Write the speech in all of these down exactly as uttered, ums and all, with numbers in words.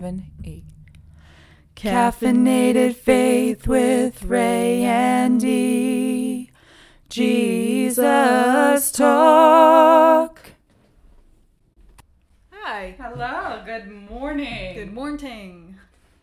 seven, eight. Caffeinated faith with Ray and Dee. Jesus Talk. Hi. Hello. Good morning. Good morning.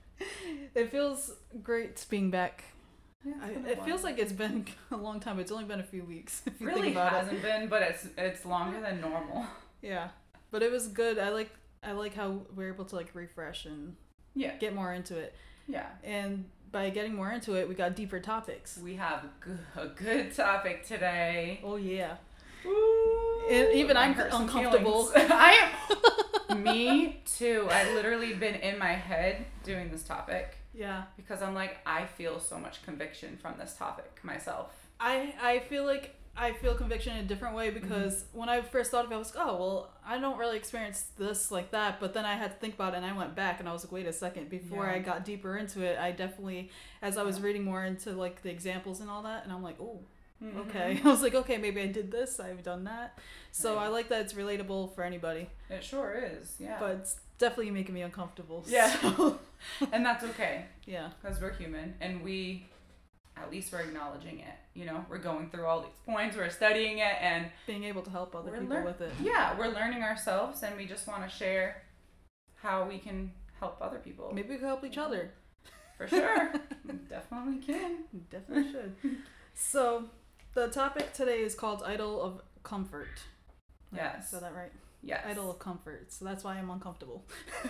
It feels great being back. Yeah, I, it feels like it's been a long time. It's only been a few weeks. If you really think about hasn't it. been, but it's it's longer than normal. Yeah, but it was good. I like I like how we're able to like refresh and Yeah. get more into it. Yeah. And by getting more into it, we got deeper topics. We have a good topic today. Oh yeah. Ooh, And even I'm hurt some uncomfortable. feelings. I am. Me too. I've literally been in my head doing this topic. Yeah. Because I'm like, I feel so much conviction from this topic myself. I I feel like I feel conviction in a different way because mm-hmm. when I first thought of it, I was like, oh, well, I don't really experience this like that. But then I had to think about it and I went back and I was like, wait a second. Before yeah. I got deeper into it, I definitely, as I was yeah. reading more into like the examples and all that, and I'm like, oh, mm-hmm. okay. I was like, okay, maybe I did this. I've done that. So right. I like that it's relatable for anybody. It sure is, yeah. But it's definitely making me uncomfortable. Yeah. So. And that's okay. Yeah. Because we're human and we... At least we're acknowledging it, you know, we're going through all these points, we're studying it and being able to help other people lear- with it. Yeah, we're learning ourselves and we just want to share how we can help other people. Maybe we can help each other. For sure. Definitely can. Definitely should. So the topic today is called Idol of Comfort. Yes. Is that right? Yes. Idol of Comfort. So that's why I'm uncomfortable.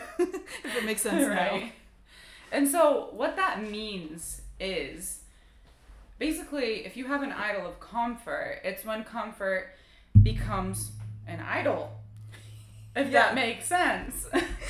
If it makes sense right. now. And so what that means is... Basically, if you have an idol of comfort, it's when comfort becomes an idol. If yeah. that makes sense.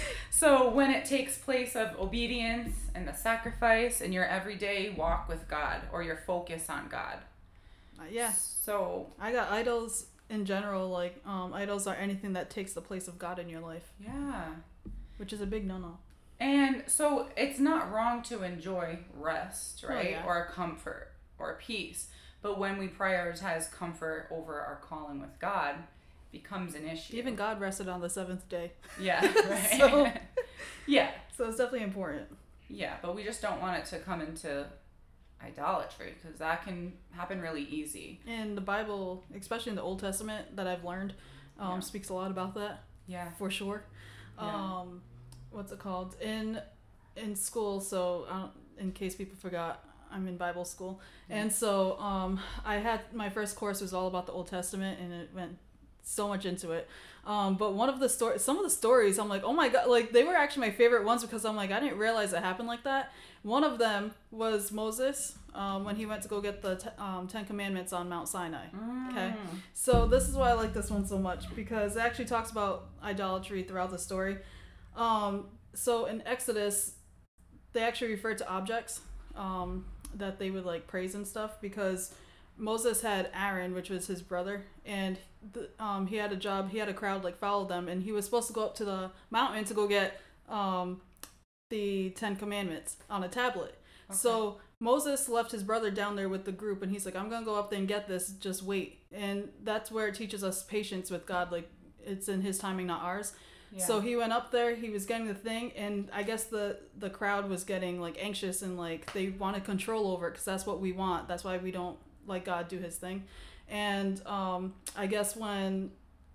So when it takes place of obedience and the sacrifice in your everyday walk with God or your focus on God. Uh, yeah. So I got idols in general. Like um, idols are anything that takes the place of God in your life. Yeah. Which is a big no-no. And so it's not wrong to enjoy rest, right? Oh, yeah. Or comfort. Or peace, but when we prioritize comfort over our calling with God, it becomes an issue. Even God rested on the seventh day. Yeah, right. so, yeah. So it's definitely important. Yeah, but we just don't want it to come into idolatry because that can happen really easy. And the Bible, especially in the Old Testament, that I've learned, um, yeah. speaks a lot about that. Yeah, for sure. Yeah. Um, what's it called in in school? So I don't, in case people forgot. I'm in Bible school. And so um, I had my first course was all about the Old Testament and it went so much into it. Um, but one of the stories, some of the stories, I'm like, oh my God, like they were actually my favorite ones because I'm like, I didn't realize it happened like that. One of them was Moses um, when he went to go get the t- um, Ten Commandments on Mount Sinai. Mm. Okay. So this is why I like this one so much because it actually talks about idolatry throughout the story. Um, so in Exodus, they actually refer to objects. Um, that they would like praise and stuff because Moses had Aaron, which was his brother, and the, um, he had a job, he had a crowd like follow them, and he was supposed to go up to the mountain to go get um, the Ten Commandments on a tablet. Okay. So Moses left his brother down there with the group, and he's like, I'm gonna go up there and get this, just wait. And that's where it teaches us patience with God, like it's in his timing, not ours. Yeah. So he went up there, he was getting the thing, and I guess the, the crowd was getting, like, anxious and, like, they wanted control over it because that's what we want. That's why we don't let God do his thing. And um, I guess when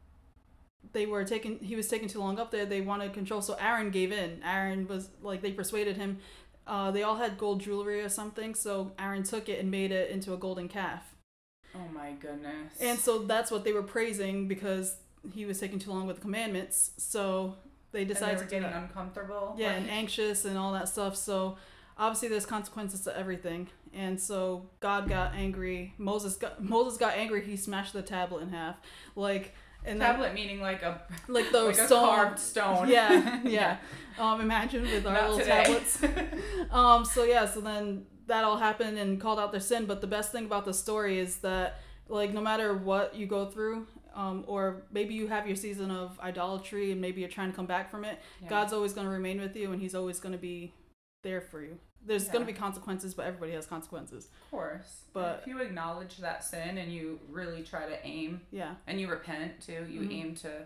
they were taking, he was taking too long up there, they wanted control, so Aaron gave in. Aaron was, like, they persuaded him. Uh, they all had gold jewelry or something, so Aaron took it and made it into a golden calf. Oh, my goodness. And so that's what they were praising because... he was taking too long with the commandments, so they decided and they were to getting do uncomfortable. Yeah, like... and anxious and all that stuff. So obviously there's consequences to everything. And so God got angry. Moses got Moses got angry. He smashed the tablet in half. Like and tablet then, meaning like a like the like stone. a carved stone. Yeah, yeah. um, imagine with our Not little today. tablets. um, so yeah, so then that all happened and called out their sin. But the best thing about the story is that like no matter what you go through. Um, or maybe you have your season of idolatry and maybe you're trying to come back from it. Yeah. God's always going to remain with you and he's always going to be there for you. There's yeah. going to be consequences, but everybody has consequences. Of course. But if you acknowledge that sin and you really try to aim yeah. and you repent too, you mm-hmm. aim to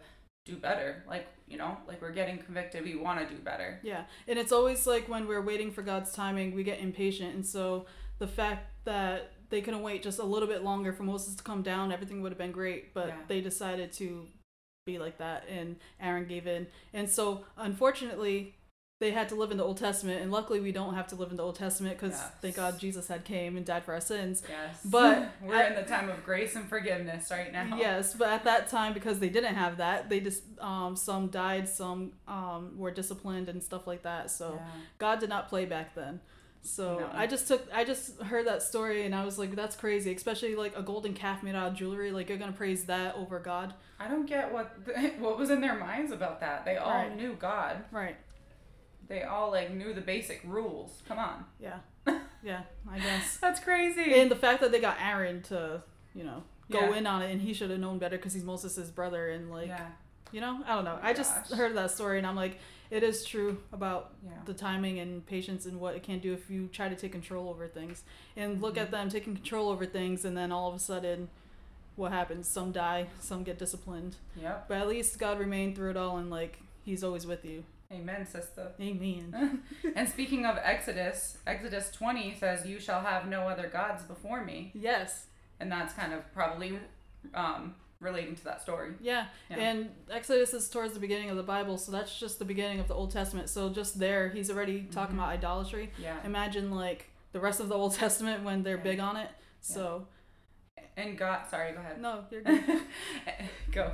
do better. Like, you know, like we're getting convicted, we want to do better. Yeah. And it's always like when we're waiting for God's timing, we get impatient. And so the fact that they couldn't wait just a little bit longer for Moses to come down, everything would have been great. But Yeah. they decided to be like that, and Aaron gave in. And so, unfortunately, they had to live in the Old Testament. And luckily, we don't have to live in the Old Testament because Yes. thank God Jesus had came and died for our sins. Yes. But we're at- in the time of grace and forgiveness right now. Yes, but at that time, because they didn't have that, they just um, some died, some um, were disciplined and stuff like that. So Yeah. God did not play back then. So No. I just took, I just heard that story and I was like, that's crazy. Especially like a golden calf made out of jewelry. Like you're gonna praise that over God, I don't get what the, what was in their minds about that. They all Right. knew God. right? They all like knew the basic rules. Come on. Yeah, yeah. I guess. That's crazy. And the fact that they got Aaron to, you know, go Yeah. in on it, and he should have known better because he's Moses' brother, and like, yeah. you know, I don't know. Oh my I just gosh. heard that story and I'm like, it is true about Yeah. the timing and patience and what it can do if you try to take control over things. And look Mhm. at them taking control over things, and then all of a sudden, what happens? Some die, some get disciplined. Yep. But at least God remained through it all, and like He's always with you. Amen, sister. Amen. And speaking of Exodus, Exodus twenty says, "You shall have no other gods before me," Yes. and that's kind of probably um, relating to that story. Yeah. Yeah. And Exodus is towards the beginning of the Bible, so that's just the beginning of the Old Testament. So just there, He's already talking Mhm. about idolatry. Yeah. Imagine like the rest of the Old Testament when they're Yeah. big on it. So And God, sorry, go ahead. no, you're good. Go.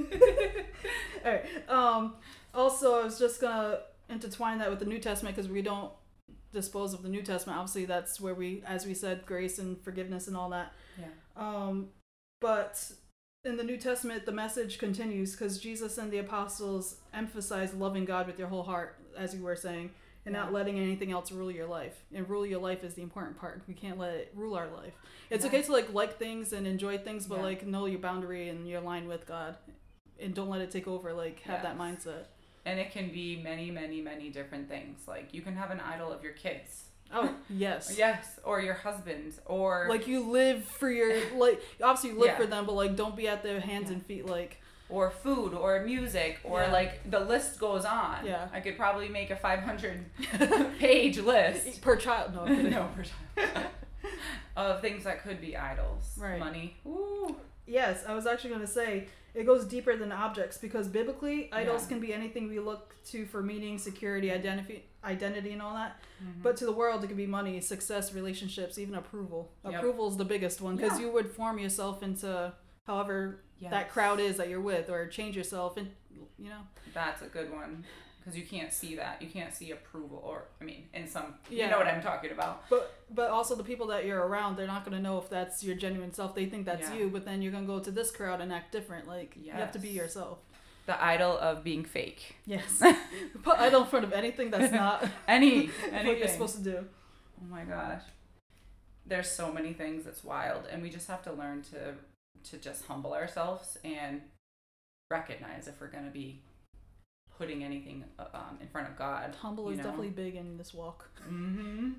All right. Um, also, I was just gonna intertwine that with the New Testament because we don't dispose of the New Testament. Obviously, that's where we, as we said, grace and forgiveness and all that. Yeah. Um, but in the New Testament, the message continues because Jesus and the apostles emphasize loving God with your whole heart, as you were saying, and Yeah. not letting anything else rule your life. And rule your life is the important part. We can't let it rule our life. It's Yeah. okay to like like things and enjoy things, but Yeah. like know your boundary and your line with God, and don't let it take over. Like have that Yes. mindset. And it can be many, many, many different things. Like you can have an idol of your kids. Oh yes. Yes, or your husband, or Like you live for your like obviously you live Yeah. for them, but like don't be at their hands Yeah. and feet. Like or food, or music, or Yeah. like the list goes on. Yeah. I could probably make a five hundred page list. per child. No, I'm kidding. No, for sure. Of things that could be idols. Right. Money. Ooh. Yes, I was actually going to say it goes deeper than objects because biblically idols Yeah. can be anything we look to for meaning, security, identity, identity, and all that. Mhm. But to the world, it could be money, success, relationships, even approval. Yep. Approval is the biggest one because Yeah. you would form yourself into however that Yes. crowd is that you're with, or change yourself, and you know. That's a good one. Because you can't see that. You can't see approval, or, I mean, in some, Yeah. you know what I'm talking about. But but also the people that you're around, they're not gonna know if that's your genuine self. They think that's Yeah. you, but then you're gonna go to this crowd and act different. Like you have to be Yes. yourself. The idol of being fake. Yes. Put idol in front of anything that's not Any, what anything. you're supposed to do. Oh my gosh. There's so many things that's wild, and we just have to learn to to just humble ourselves and recognize if we're going to be putting anything uh, um, in front of God. Humble you is know? definitely big in this walk. Mm-hmm.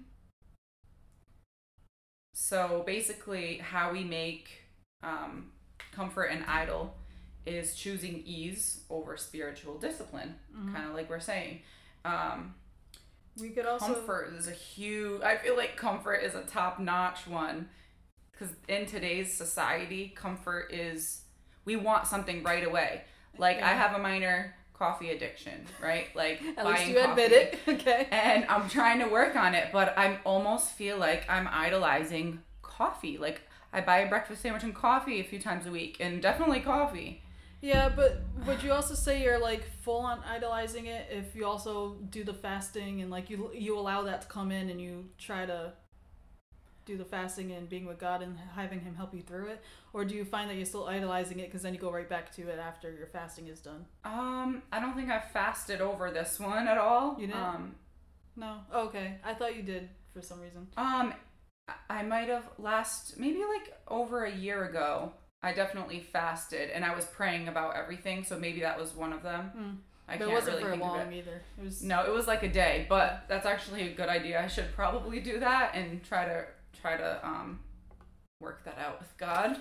So basically, how we make um, comfort an idol is choosing ease over spiritual discipline, Mhm. kind of like we're saying. Um, We could also comfort is a huge, I feel like comfort is a top-notch one, because in today's society, comfort is, we want something right away. Like, I Yeah. have a minor coffee addiction, right? Like, at buying least you coffee. admit it. Okay. And I'm trying to work on it, but I almost feel like I'm idolizing coffee. Like, I buy a breakfast sandwich and coffee a few times a week, and definitely coffee. Yeah, but would you also say you're like full on idolizing it if you also do the fasting and like you you allow that to come in and you try to do the fasting and being with God and having Him help you through it, or do you find that you're still idolizing it because then you go right back to it after your fasting is done? Um, I don't think I've fasted over this one at all. You didn't? Um, No. Oh, okay, I thought you did for some reason. Um, I might have last, maybe like over a year ago, I definitely fasted and I was praying about everything. So maybe that was one of them. Mm. I But can't it wasn't really for think long of it. either. It was No, it was like a day, but that's actually a good idea. I should probably do that and try to, try to, um, work that out with God.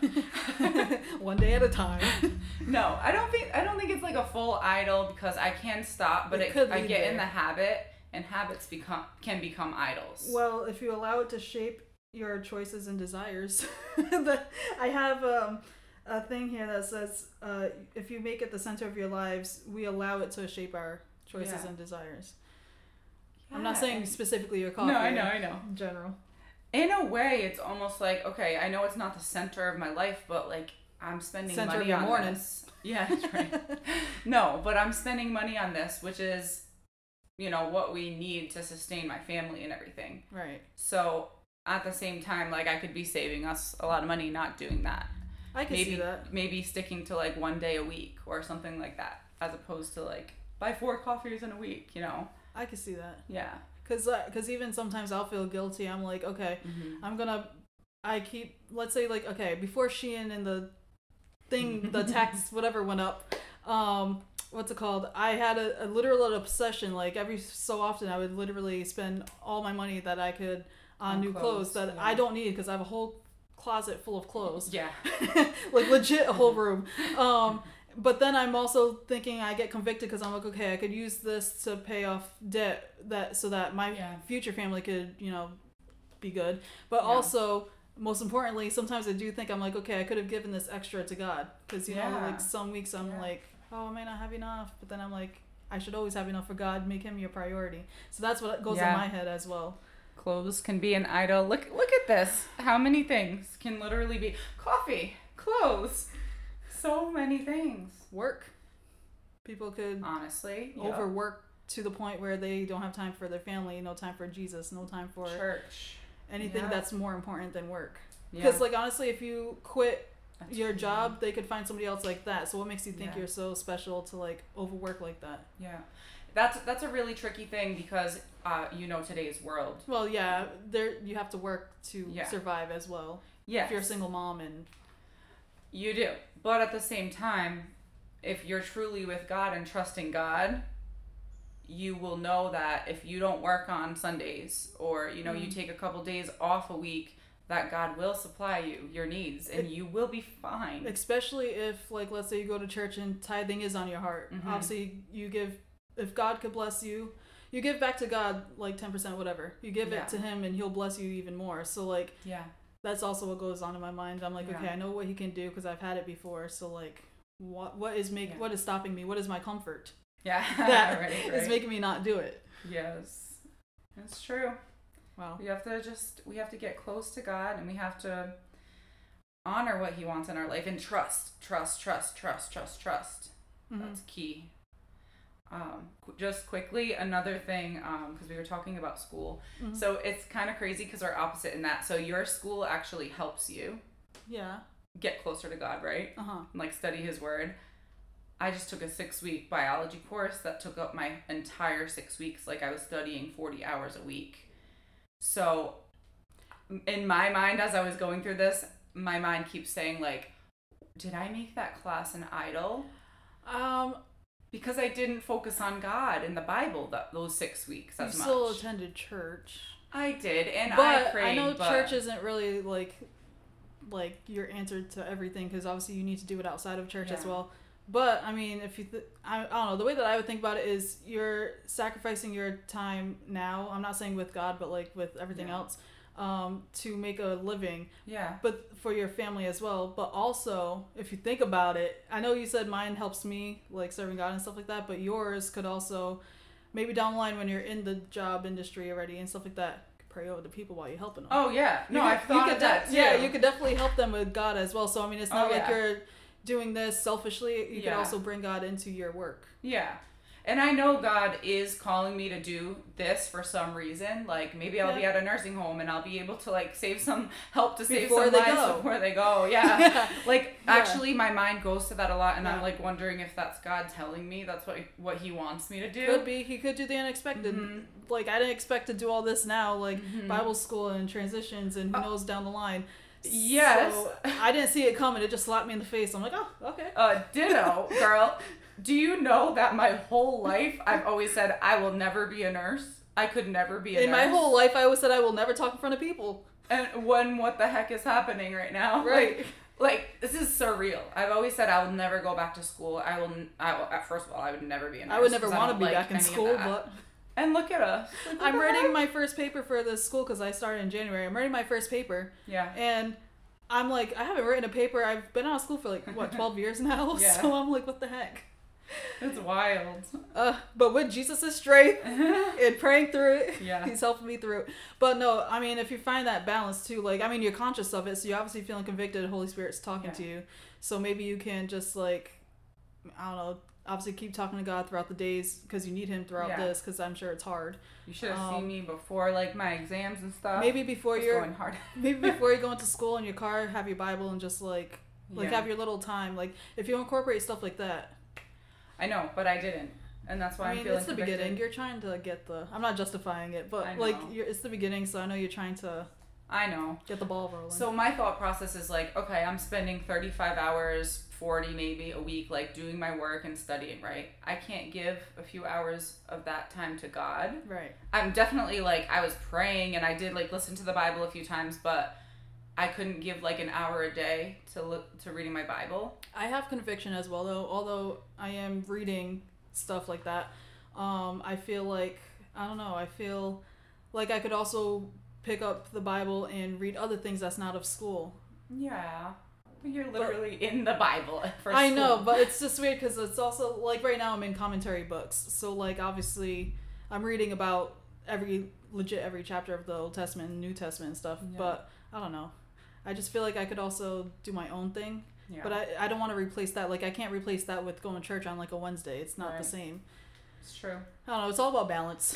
One day at a time. No, I don't think I don't think it's like a full idol because I can stop, but It it, could I lead get there. in the habit, and habits become can become idols. Well, if you allow it to shape your choices and desires, the, I have um, a thing here that says uh, if you make it the center of your lives, we allow it to shape our choices Yeah. and desires. Yeah, I'm not saying and- specifically your coffee. No, I know, I know. In general. In a way, it's almost like, okay, I know it's not the center of my life, but like I'm spending Center of money your on morning. this. Yeah, that's right. No, but I'm spending money on this, which is, you know, what we need to sustain my family and everything. Right. So at the same time, like I could be saving us a lot of money not doing that. I can maybe see that. maybe sticking to like one day a week or something like that, as opposed to like buy four coffees in a week. You know. I can see that. Yeah. Cause, uh, cause even sometimes I'll feel guilty. I'm like, okay, Mm-hmm. I'm gonna, I keep, let's say like, okay, before Shein and the thing, the tax, whatever went up, um, what's it called? I had a, a literal obsession. Like every so often, I would literally spend all my money that I could on, On new clothes, clothes, that yeah. I don't need because I have a whole closet full of clothes. Yeah. Like legit a whole room. Um, but then I'm also thinking I get convicted because I'm like, okay, I could use this to pay off debt that so that my Yeah. future family could, you know, be good. But Yeah. also, most importantly, sometimes I do think I'm like, okay, I could have given this extra to God because you know, Yeah. like some weeks I'm Yeah. like, oh, I may not have enough, but then I'm like, I should always have enough for God. Make Him your priority. So that's what goes Yeah. in my head as well. Clothes can be an idol. Look look at this. How many things can literally be coffee, clothes, so many things. Work. People could Honestly, yep. overwork to the point where they don't have time for their family, no time for Jesus, no time for church, anything Yeah. that's more important than work. Yeah. Because like honestly, if you quit That's your crazy. job, they could find somebody else like that. So what makes you think Yeah. you're so special to like overwork like that? Yeah, that's that's a really tricky thing because uh, you know today's world. Well, yeah, there you have to work to Yeah. survive as well. Yes, If you're a single mom and you do, but at the same time, if you're truly with God and trusting God, you will know that if you don't work on Sundays or you know you Mhm. take a couple days off a week, that God will supply you your needs and It- you will be fine. especially if like let's say you go to church and tithing is on your heart. Mhm. Obviously, you give if God could bless you, you give back to God like ten percent whatever. You give Yeah. it to Him and He'll bless you even more. So like Yeah. that's also what goes on in my mind. I'm like, Yeah. okay, I know what He can do because I've had it before. So like, what what is make Yeah. what is stopping me? What is my comfort Yeah. that right, is right. making me not do it? Yes. It's true. Wow. We have to just we have to get close to God and we have to honor what He wants in our life and trust, trust, trust, trust, trust, trust. Mhm. That's key. Um, qu- just quickly, another thing, because we were talking about school. Mhm. So it's kind of crazy because we're opposite in that. So your school actually helps you Yeah. get closer to God, right? Uh huh. And, like study His Word. I just took a six week biology course that took up my entire six weeks. Like I was studying forty hours a week. So in my mind, as I was going through this, my mind keeps saying like, did I make that class an idol? Um, Because I didn't focus on God in the Bible that those six weeks you as much. still attended church, I did, and I but prayed. I know but church isn't really like like your answer to everything because obviously you need to do it outside of church as Yeah. well. But I mean, if you, th- I, I don't know, the way that I would think about it is you're sacrificing your time now. I'm not saying with God, but like with everything Yeah. else, um, to make a living, yeah, but for your family as well. But also, if you think about it, I know you said mine helps me like serving God and stuff like that, but yours could also maybe down the line when you're in the job industry already and stuff like that, pray over the people while you're helping them. oh yeah, no, You could- I've thought you of could that de- too. Yeah, you could definitely help them with God as well. So I mean, it's not Oh, like yeah. you're doing this selfishly. You could Yeah. also bring God into your work. Yeah. And I know God is calling me to do this for some reason. Like maybe I'll be Yeah. at a nursing home and I'll be able to like save some help to save Before some they lives go. before they go. Yeah. Yeah. Like Yeah. actually my mind goes to that a lot and I'm Yeah. like wondering if that's God telling me that's what what He wants me to do. Could be. He could do the unexpected. Mhm. Like I didn't expect to do all this now, like Mhm. Bible school and transitions, and who Uh, knows down the line. Yes. So, I didn't see it coming. It just slapped me in the face. I'm like, oh, okay. Uh, ditto, girl. Do you know that my whole life I've always said I will never be a nurse? I could never be a In nurse. my whole life, I always said I will never talk in front of people. And when what the heck is happening right now? Right. Like, like this is surreal. I've always said I will never go back to school. I will. I will. First of all, I would never be a nurse. I would never 'cause I want to don't be like back in any of school, that. but And look at us. Like, what I'm the writing heck? my first paper for this school because I started in January. I'm writing my first paper, Yeah. and I'm like, I haven't written a paper. I've been out of school for like what twelve years now. Yeah. So I'm like, what the heck? It's wild. Uh, but with Jesus' strength and praying through it, Yeah. he's helping me through it. But no, I mean, if you find that balance too, like, I mean, you're conscious of it, so you're obviously feeling convicted, the Holy Spirit's talking Yeah. to you. So maybe you can just, like, I don't know, obviously keep talking to God throughout the days because you need him throughout Yeah. this because I'm sure it's hard. You should have Um, seen me before, like, my exams and stuff. Maybe before It's you're going hard. maybe before you go into school in your car, have your Bible and just, like, like Yeah. have your little time. Like, if you incorporate stuff like that. I know, but I didn't. And that's why I I'm mean, feeling it's the convicted. beginning. You're trying to get the. I'm not justifying it, but I like, know. you're, it's the beginning. So I know you're trying to I know. get the ball rolling. So my thought process is like, okay, I'm spending thirty-five hours, forty maybe a week, like doing my work and studying, right? I can't give a few hours of that time to God. right. I'm definitely like, I was praying and I did like listen to the Bible a few times, but I couldn't give like an hour a day to look to reading my Bible. I have conviction as well, though. Although I am reading stuff like that, um, I feel like I don't know. I feel like I could also pick up the Bible and read other things that's not of school. Yeah. You're literally in the Bible for I school. know, but it's just weird because it's also like right now I'm in commentary books, so like obviously I'm reading about every legit every chapter of the Old Testament and New Testament and stuff. Yeah. But I don't know. I just feel like I could also do my own thing. Yeah. But I, I don't want to replace that. Like, I can't replace that with going to church on, like, a Wednesday. It's not Right. the same. It's true. I don't know. It's all about balance.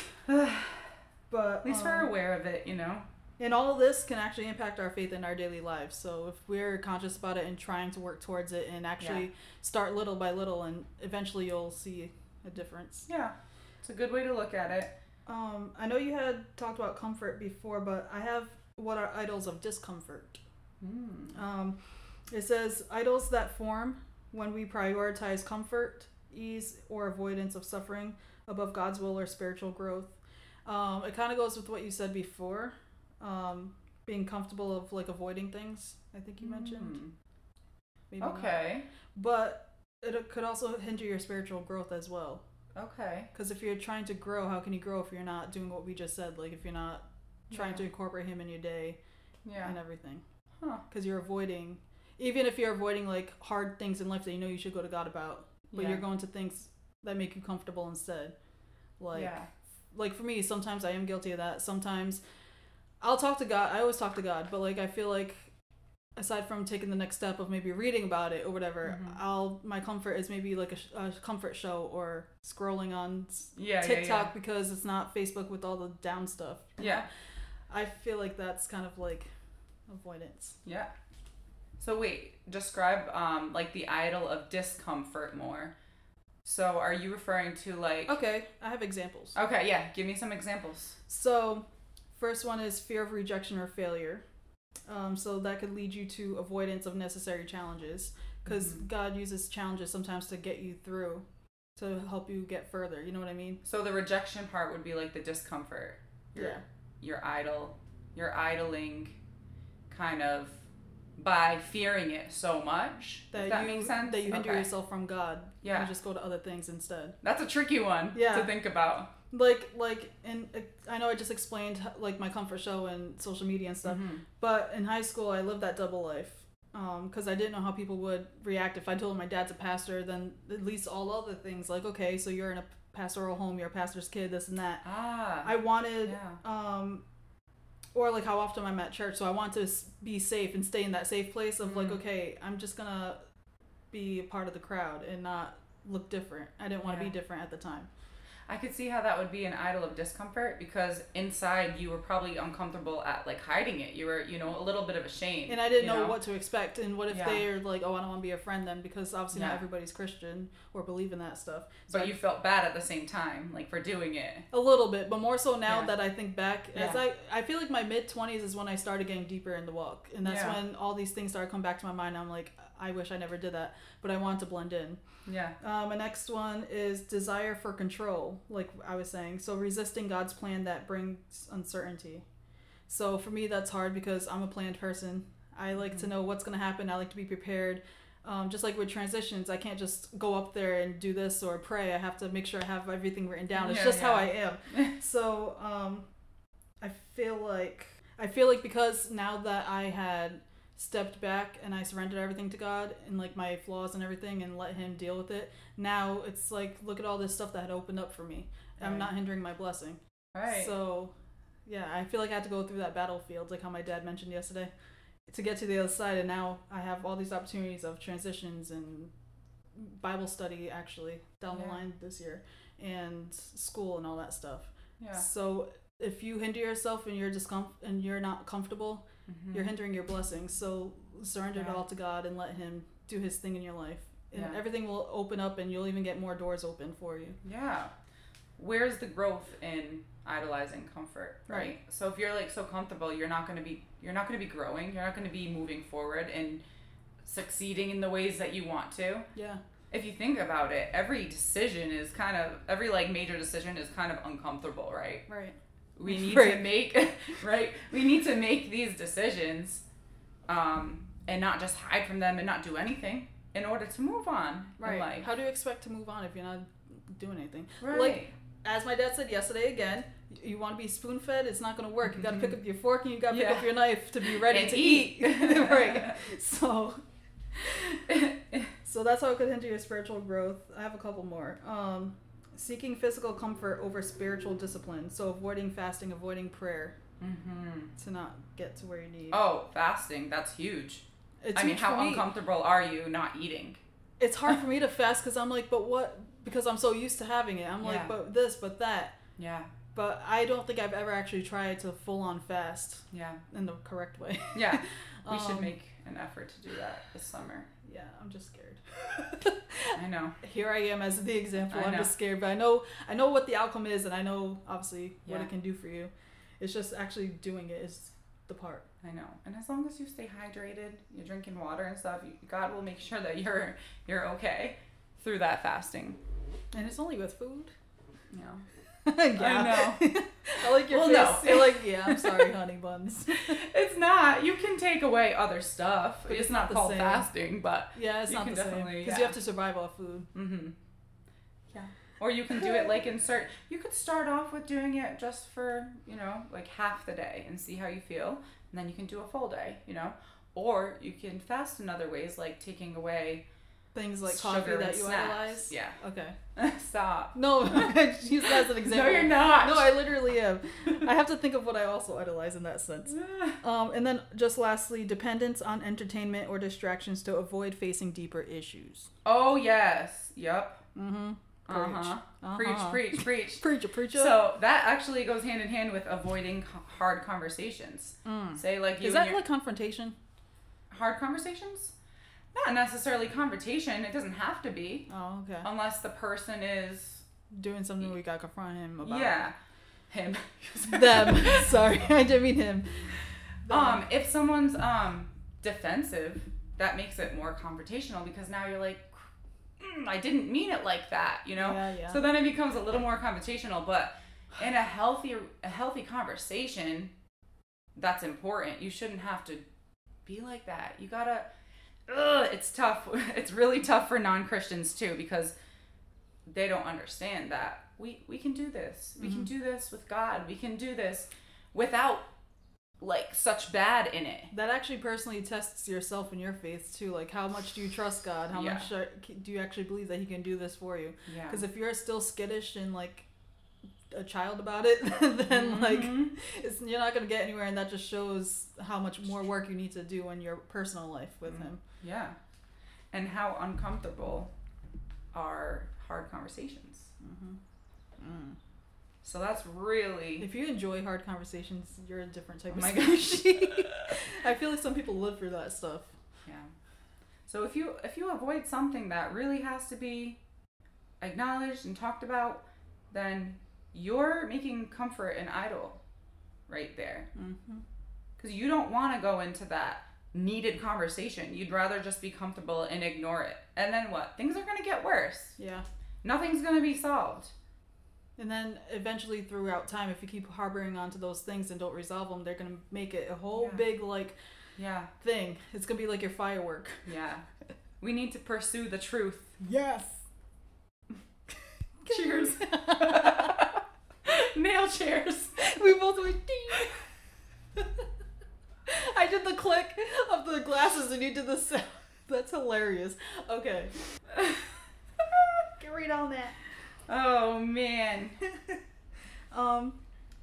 But At least um, we're aware of it, you know? and all of this can actually impact our faith in our daily lives. So if we're conscious about it and trying to work towards it and actually Yeah. start little by little, and eventually you'll see a difference. Yeah. It's a good way to look at it. Um, I know you had talked about comfort before, but I have what are idols of discomfort. Mm. Um, it says idols that form when we prioritize comfort, ease, or avoidance of suffering above God's will or spiritual growth. Um, it kind of goes with what you said before, um, being comfortable of like avoiding things. I think you mentioned. Mm. Maybe not. Okay. But it could also hinder your spiritual growth as well. Okay. Because if you're trying to grow, how can you grow if you're not doing what we just said? Like if you're not trying Yeah. to incorporate Him in your day Yeah. and everything. Huh. Because you're avoiding, even if you're avoiding like hard things in life that you know you should go to God about, but Yeah. you're going to things that make you comfortable instead. Like, yeah. like for me, sometimes I am guilty of that. Sometimes I'll talk to God. I always talk to God, but like I feel like aside from taking the next step of maybe reading about it or whatever, Mhm. I'll my comfort is maybe like a, sh- a comfort show or scrolling on s- Yeah. TikTok Yeah. because it's not Facebook with all the down stuff. Yeah. I feel like that's kind of like avoidance. Yeah. So wait, describe um like the idol of discomfort more. So are you referring to like Okay, I have examples. Okay, yeah, give me some examples. So, first one is fear of rejection or failure. Um, so that could lead you to avoidance of necessary challenges because Mhm. God uses challenges sometimes to get you through, to help you get further. You know what I mean? So the rejection part would be like the discomfort. You're, Yeah. You're idle. You're idling kind of by fearing it so much. That if that you makes sense. that you hinder Okay. yourself from God. Yeah. And just go to other things instead. That's a tricky one Yeah. to think about. Like like in I know I just explained like my comfort show and social media and stuff. Mhm. But in high school, I lived that double life because I didn't know how people would react. If I told them my dad's a pastor, then at least all other things like, okay, so you're in a pastoral home, you're a pastor's kid, this and that. Ah. I wanted, yeah. um, or like how often I'm at church, so I want to s- be safe and stay in that safe place of like, Mhm. okay, I'm just gonna be a part of the crowd and not look different. I didn't want to Yeah. be different at the time. I could see how that would be an idol of discomfort because inside you were probably uncomfortable at like hiding it. You were, you know, a little bit of ashamed. And I didn't you know, what to expect. And what if Yeah. they're like, oh, I don't want to be a friend then, because obviously Yeah. not everybody's Christian or believe in that stuff. So But I- you felt bad at the same time, like for doing it. a little bit, but more so now Yeah. that I think back, as Yeah. I I feel like my mid twenties is when I started getting deeper in the walk, and that's Yeah. when all these things started coming back to my mind. I'm like, I wish I never did that, but I want to blend in. Yeah. Um, the next one is desire for control, like I was saying. So resisting God's plan that brings uncertainty. So for me, that's hard because I'm a planned person. I like mm-hmm. to know what's going to happen. I like to be prepared. Um, just like with transitions, I can't just go up there and do this or pray. I have to make sure I have everything written down. It's yeah, just yeah. how I am. So um, I feel like I feel like because now that I had stepped back and I surrendered everything to God and like my flaws and everything and let Him deal with it, now it's like, look at all this stuff that had opened up for me. Right. I'm not hindering my blessing. Right. So yeah, I feel like I had to go through that battlefield, like how my dad mentioned yesterday, to get to the other side. And now I have all these opportunities of transitions and Bible study actually down yeah. the line this year, and school and all that stuff. Yeah. So if you hinder yourself and you're discom- and you're not comfortable, mm-hmm. you're hindering your blessings. So surrender yeah. it all to God and let Him do His thing in your life, and yeah. everything will open up, and you'll even get more doors open for you. Yeah. Where's the growth in idolizing comfort, right? right? So if you're like so comfortable, you're not going to be you're not going to be growing. You're not going to be moving forward and succeeding in the ways that you want to. Yeah. If you think about it, every decision is kind of every like major decision is kind of uncomfortable, right? Right. We need right. to make right. We need to make these decisions, um, and not just hide from them and not do anything in order to move on right. in life. How do you expect to move on if you're not doing anything? Right. Like, as my dad said yesterday, again, you want to be spoon-fed, it's not going to work. Mm-hmm. You got to pick up your fork and you got to pick yeah. up your knife to be ready and to eat. eat. Right. So, so that's how it could hinder your spiritual growth. I have a couple more. Um, seeking physical comfort over spiritual discipline. So avoiding fasting, avoiding prayer, mm-hmm. to not get to where you need. Oh, fasting. That's huge. It's I mean, huge how for me. uncomfortable are you not eating? It's hard for me to fast because I'm like, but what? Because I'm so used to having it. I'm like, yeah. but this, but that. Yeah. But I don't think I've ever actually tried to full on fast. Yeah. In the correct way. Yeah. We um, should make an effort to do that this summer. Yeah, I'm just scared. I know. Here I am as the example. I I'm know. just scared, but I know I know what the outcome is, and I know obviously what yeah. it can do for you. It's just actually doing it is the part. I know. And as long as you stay hydrated, you're drinking water and stuff, God will make sure that you're you're okay through that fasting. And it's only with food. Yeah. yeah. I know. I like your well, face. No. You're like, yeah, I'm sorry, honey buns. It's not. You can take away other stuff. It's, it's not, not called same. fasting, but yeah, it's you not can the same. definitely Because yeah. you have to survive off food. Mm-hmm. Yeah. Or you can do it like insert. You could start off with doing it just for, you know, like half the day and see how you feel, and then you can do a full day, you know. Or you can fast in other ways, like taking away things like coffee that you snacks. idolize. Yeah. Okay. Stop. No, use that as an example. No, you're not. No, I literally am. I have to think of what I also idolize in that sense. Um, and then just lastly, dependence on entertainment or distractions to avoid facing deeper issues. Oh yes. Yep. Mm-hmm. Uh huh. Uh-huh. Preach, preach, preach. Preacher, preacher. So that actually goes hand in hand with avoiding hard conversations. Mm. Say like you. Is that and like confrontation? Hard conversations? Not necessarily confrontation. It doesn't have to be. Oh, okay. Unless the person is doing something we gotta confront him about. Yeah. Him. Them. Sorry, I didn't mean him. Them. Um, if someone's um defensive, that makes it more confrontational because now you're like, mm, I didn't mean it like that, you know? Yeah, yeah. So then it becomes a little more confrontational, but in a healthy a healthy conversation, that's important. You shouldn't have to be like that. You gotta ugh, it's tough. It's really tough for non-Christians too because they don't understand that we we can do this. We mm-hmm. can do this with God. We can do this without like such bad in it. That actually personally tests yourself and your faith too. Like how much do you trust God? How yeah. much are, do you actually believe that He can do this for you? Yeah. Because if you're still skittish and like a child about it, then mm-hmm. like it's, you're not gonna get anywhere, and that just shows how much more work you need to do in your personal life with mm-hmm. Him. Yeah, and how uncomfortable are hard conversations. Mm-hmm. Mm. So that's really. If you enjoy hard conversations, you're a different type oh of my species. I feel like some people live for that stuff. Yeah. So if you if you avoid something that really has to be acknowledged and talked about, then you're making comfort an idol right there. Mm-hmm. Because you don't want to go into that needed conversation. You'd rather just be comfortable and ignore it. And then what? Things are going to get worse. Yeah. Nothing's going to be solved. And then eventually throughout time, if you keep harboring onto those things and don't resolve them, they're going to make it a whole Yeah. big, like, Yeah. thing. It's going to be like your firework. Yeah. We need to pursue the truth. Yes. Cheers. Nail chairs. We both went ding. I did the click of the glasses and you did the sound. That's hilarious. Okay. Get right on that. Oh, man. um.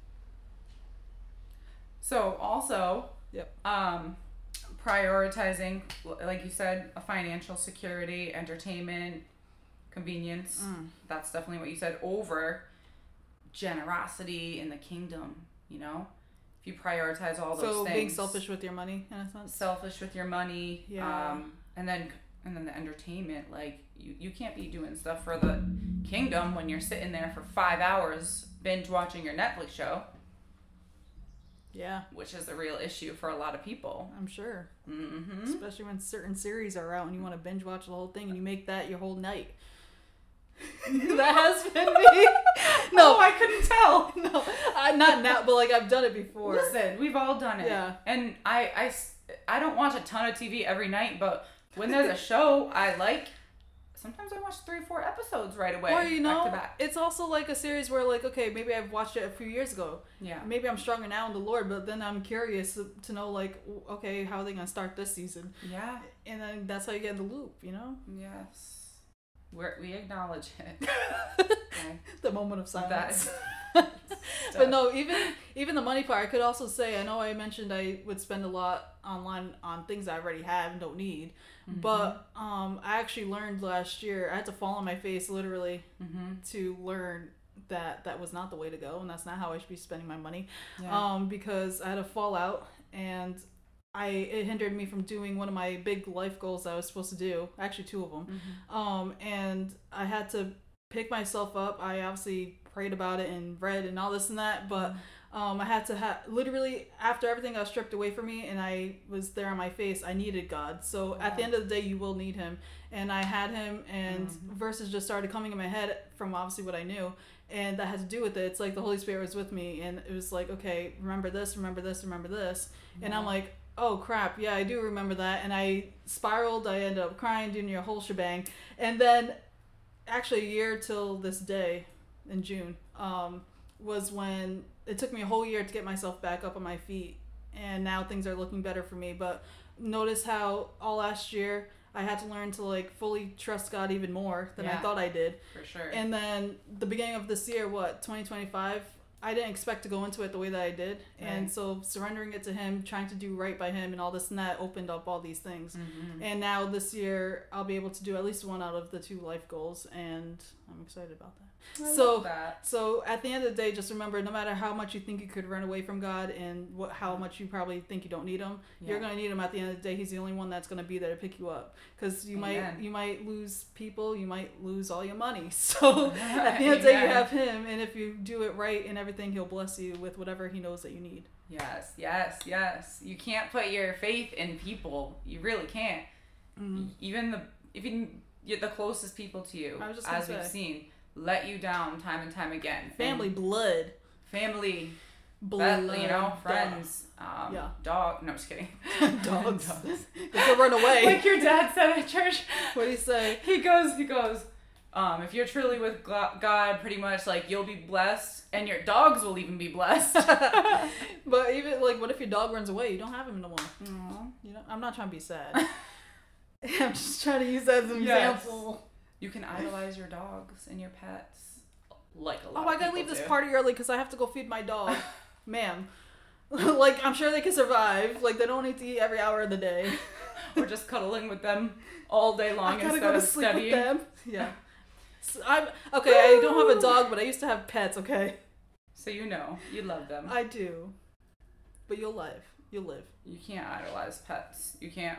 So, also, Yep. um, prioritizing, like you said, a financial security, entertainment, convenience. Mm. That's definitely what you said. Over generosity in the kingdom, you know? If you prioritize all those So things. being selfish with your money, in a sense. Selfish with your money. Yeah. Um, and then and then the entertainment. Like, you, you can't be doing stuff for the kingdom when you're sitting there for five hours binge watching your Netflix show. Yeah. Which is a real issue for a lot of people. I'm sure. Mm-hmm. Especially when certain series are out and you want to binge watch the whole thing and you make that your whole night. That has been me. No, Oh, I couldn't tell. no, I, not now, but like I've done it before. Listen, we've all done it. Yeah. And I, I, s- I don't watch a ton of T V every night, but when there's a show I like, sometimes I watch three or four episodes right away. Or you know, back to back. it's also like a series where like, okay, maybe I've watched it a few years ago. Yeah. Maybe I'm stronger now in the Lord, but then I'm curious to, to know like, w- okay, how are they gonna start this season? Yeah. And then that's how you get in the loop, you know? Yes. We're, we acknowledge it. Okay. The moment of silence. That- But no, even even the money part, I could also say, I know I mentioned I would spend a lot online on things I already have and don't need, Mm-hmm. but um, I actually learned last year, I had to fall on my face literally Mm-hmm. to learn that that was not the way to go and that's not how I should be spending my money. Yeah. Um, because I had a fallout and I it hindered me from doing one of my big life goals that I was supposed to do, actually two of them. Mm-hmm. Um, and I had to pick myself up. I obviously prayed about it and read and all this and that, but um, I had to have literally after everything got stripped away from me and I was there on my face, I needed God. So at the end of the day, you will need him. And I had him and Mhm. verses just started coming in my head from obviously what I knew. And that had to do with it. It's like the Holy Spirit was with me and it was like, okay, remember this, remember this, remember this. And I'm like, oh crap, yeah, I do remember that. And I spiraled, I ended up crying, doing your whole shebang. And then actually a year till this day in June um, was when it took me a whole year to get myself back up on my feet. And now things are looking better for me. But notice how all last year I had to learn to like fully trust God even more than I Yeah. thought I did. For sure. And then the beginning of this year, what, twenty twenty-five, I didn't expect to go into it the way that I did. And Right. so surrendering it to him, trying to do right by him and all this and that opened up all these things. Mm-hmm. And now this year, I'll be able to do at least one out of the two life goals. And I'm excited about that. I So- love that. So at the end of the day, just remember, no matter how much you think you could run away from God and what, how much you probably think you don't need him, you're Yeah. going to need him at the end of the day. He's the only one that's going to be there to pick you up. Because you might Amen. you might lose people, you might lose all your money. So at the end of the day, you Amen. have him. And if you do it right and everything, he'll bless you with whatever he knows that you need. Yes, yes, yes. You can't put your faith in people. You really can't. Mm. Even the even y- the closest people to you, I was just gonna as we've say. seen, let you down time and time again. Family, And blood. family, Blood. that, you know, friends, um, Yeah. dog. No, just kidding. Dogs. Dogs. They could run away. Like your dad said at church. What do you say? He goes, he goes. Um, if you're truly with Glo- God, pretty much like you'll be blessed, and your dogs will even be blessed. But even like, what if your dog runs away? You don't have him no more. Aw. You know, I'm not trying to be sad. I'm just trying to use that as an Yes. example. You can idolize your dogs and your pets, like a lot. Oh, I of gotta people leave this do. party early because I have to go feed my dog. Ma'am. Like, I'm sure they can survive. Like, they don't need to eat every hour of the day. Or just cuddling with them all day long I gotta instead go to of sleep studying. with them. Yeah. So I'm okay. I don't have a dog, but I used to have pets. Okay, So you know, you love them. I do. But you'll live. You'll live. You can't idolize pets. You can't.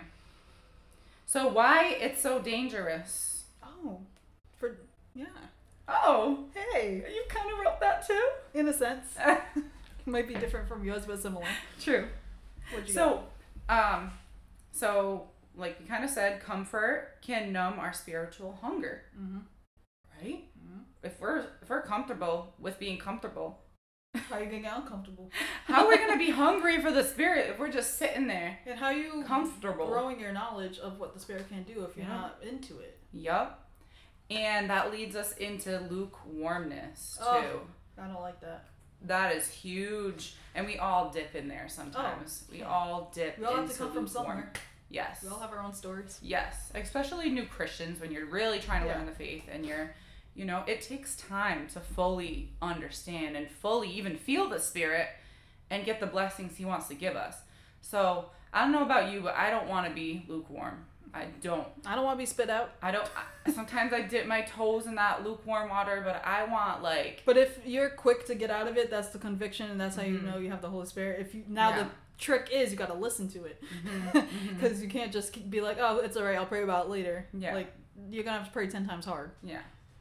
So why it's so dangerous? Oh, for yeah. Oh, Hey, you kind of wrote that too. in a sense, might be different from yours, but similar. True. What'd you So, um, So, like we kind of said, comfort can numb our spiritual hunger. Mm-hmm. Right? Mm-hmm. If we're if we're comfortable with being comfortable, how are you gonna get uncomfortable? How are we gonna be hungry for the Spirit if we're just sitting there? And how are you comfortable growing your knowledge of what the Spirit can do if you're yeah. not into it? Yup. And that leads us into lukewarmness too. Oh, I don't like that. That is huge, and we all dip in there sometimes. Oh, we yeah. all dip. We all into have to come from lukewarm. somewhere. Yes. We all have our own stories. Yes, especially new Christians when you're really trying to yeah. learn the faith and you're, you know, it takes time to fully understand and fully even feel the Spirit and get the blessings He wants to give us. So I don't know about you, but I don't want to be lukewarm. I don't. I don't want to be spit out. I don't. I, sometimes I dip my toes in that lukewarm water, but I want like. But if you're quick to get out of it, that's the conviction, and that's how mm-hmm. you know you have the Holy Spirit. If you now yeah. the trick is you got to listen to it, because mm-hmm. mm-hmm. you can't just be like, oh, it's alright, I'll pray about it later. Yeah. Like you're gonna have to pray ten times hard. Yeah.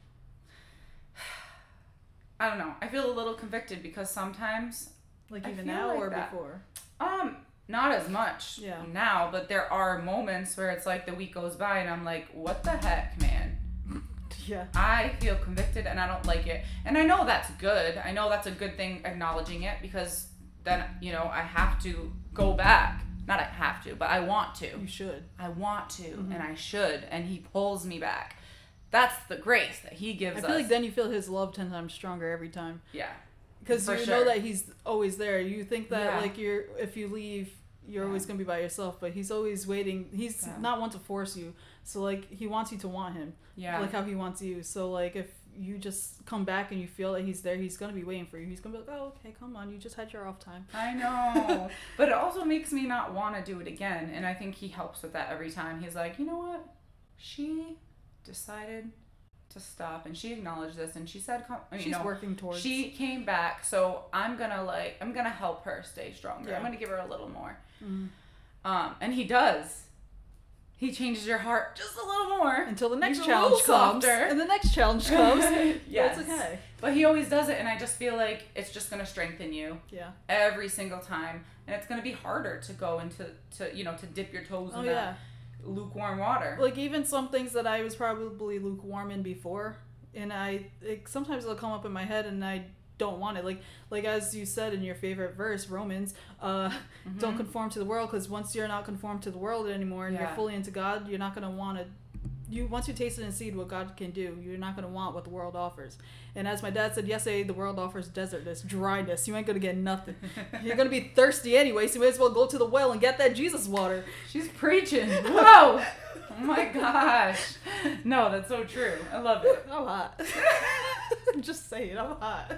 I don't know. I feel a little convicted because sometimes. Like even now like or that. Before. Um. Not as much yeah. now, but there are moments where it's like the week goes by and I'm like, what the heck, man? Yeah. I feel convicted and I don't like it. And I know that's good. I know that's a good thing acknowledging it because then, you know, I have to go back. Not I have to, but I want to. You should. I want to mm-hmm. and I should. And He pulls me back. That's the grace that He gives us. I feel us. Like then you feel His love ten times stronger every time. Yeah. Because you sure. know that He's always there. You think that yeah. like you're if you leave, you're yeah. always gonna be by yourself, but He's always waiting. He's yeah. not one to force you. So like He wants you to want Him. Yeah. Like how He wants you. So like if you just come back and you feel that He's there, He's gonna be waiting for you. He's gonna be like, oh okay, come on, you just had your off time. I know. But it also makes me not want to do it again. And I think He helps with that every time. He's like, you know what? She decided to stop and she acknowledged this and she said you she's know, working towards she came back, so I'm gonna like I'm gonna help her stay stronger. Yeah. I'm gonna give her a little more. Mm-hmm. Um and He does. He changes your heart just a little more until the next He's challenge comes and the next challenge comes. Yes. It's okay. But He always does it and I just feel like it's just gonna strengthen you. Yeah. Every single time. And it's gonna be harder to go into to you know to dip your toes oh, in yeah. that lukewarm water. Like even some things that I was probably lukewarm in before, and I it, sometimes it'll come up in my head and I don't want it. Like like as you said in your favorite verse, Romans, uh, mm-hmm. don't conform to the world, because once you're not conformed to the world anymore and yeah. you're fully into God, you're not gonna want to. You once you taste it and see what God can do, you're not gonna want what the world offers. And as my dad said yesterday, the world offers desertness, dryness. You ain't gonna get nothing. You're gonna be thirsty anyway, so you may as well go to the well and get that Jesus water. She's preaching. Whoa! Oh my gosh. No, that's so true. I love it. I'm hot. Just saying, I'm hot.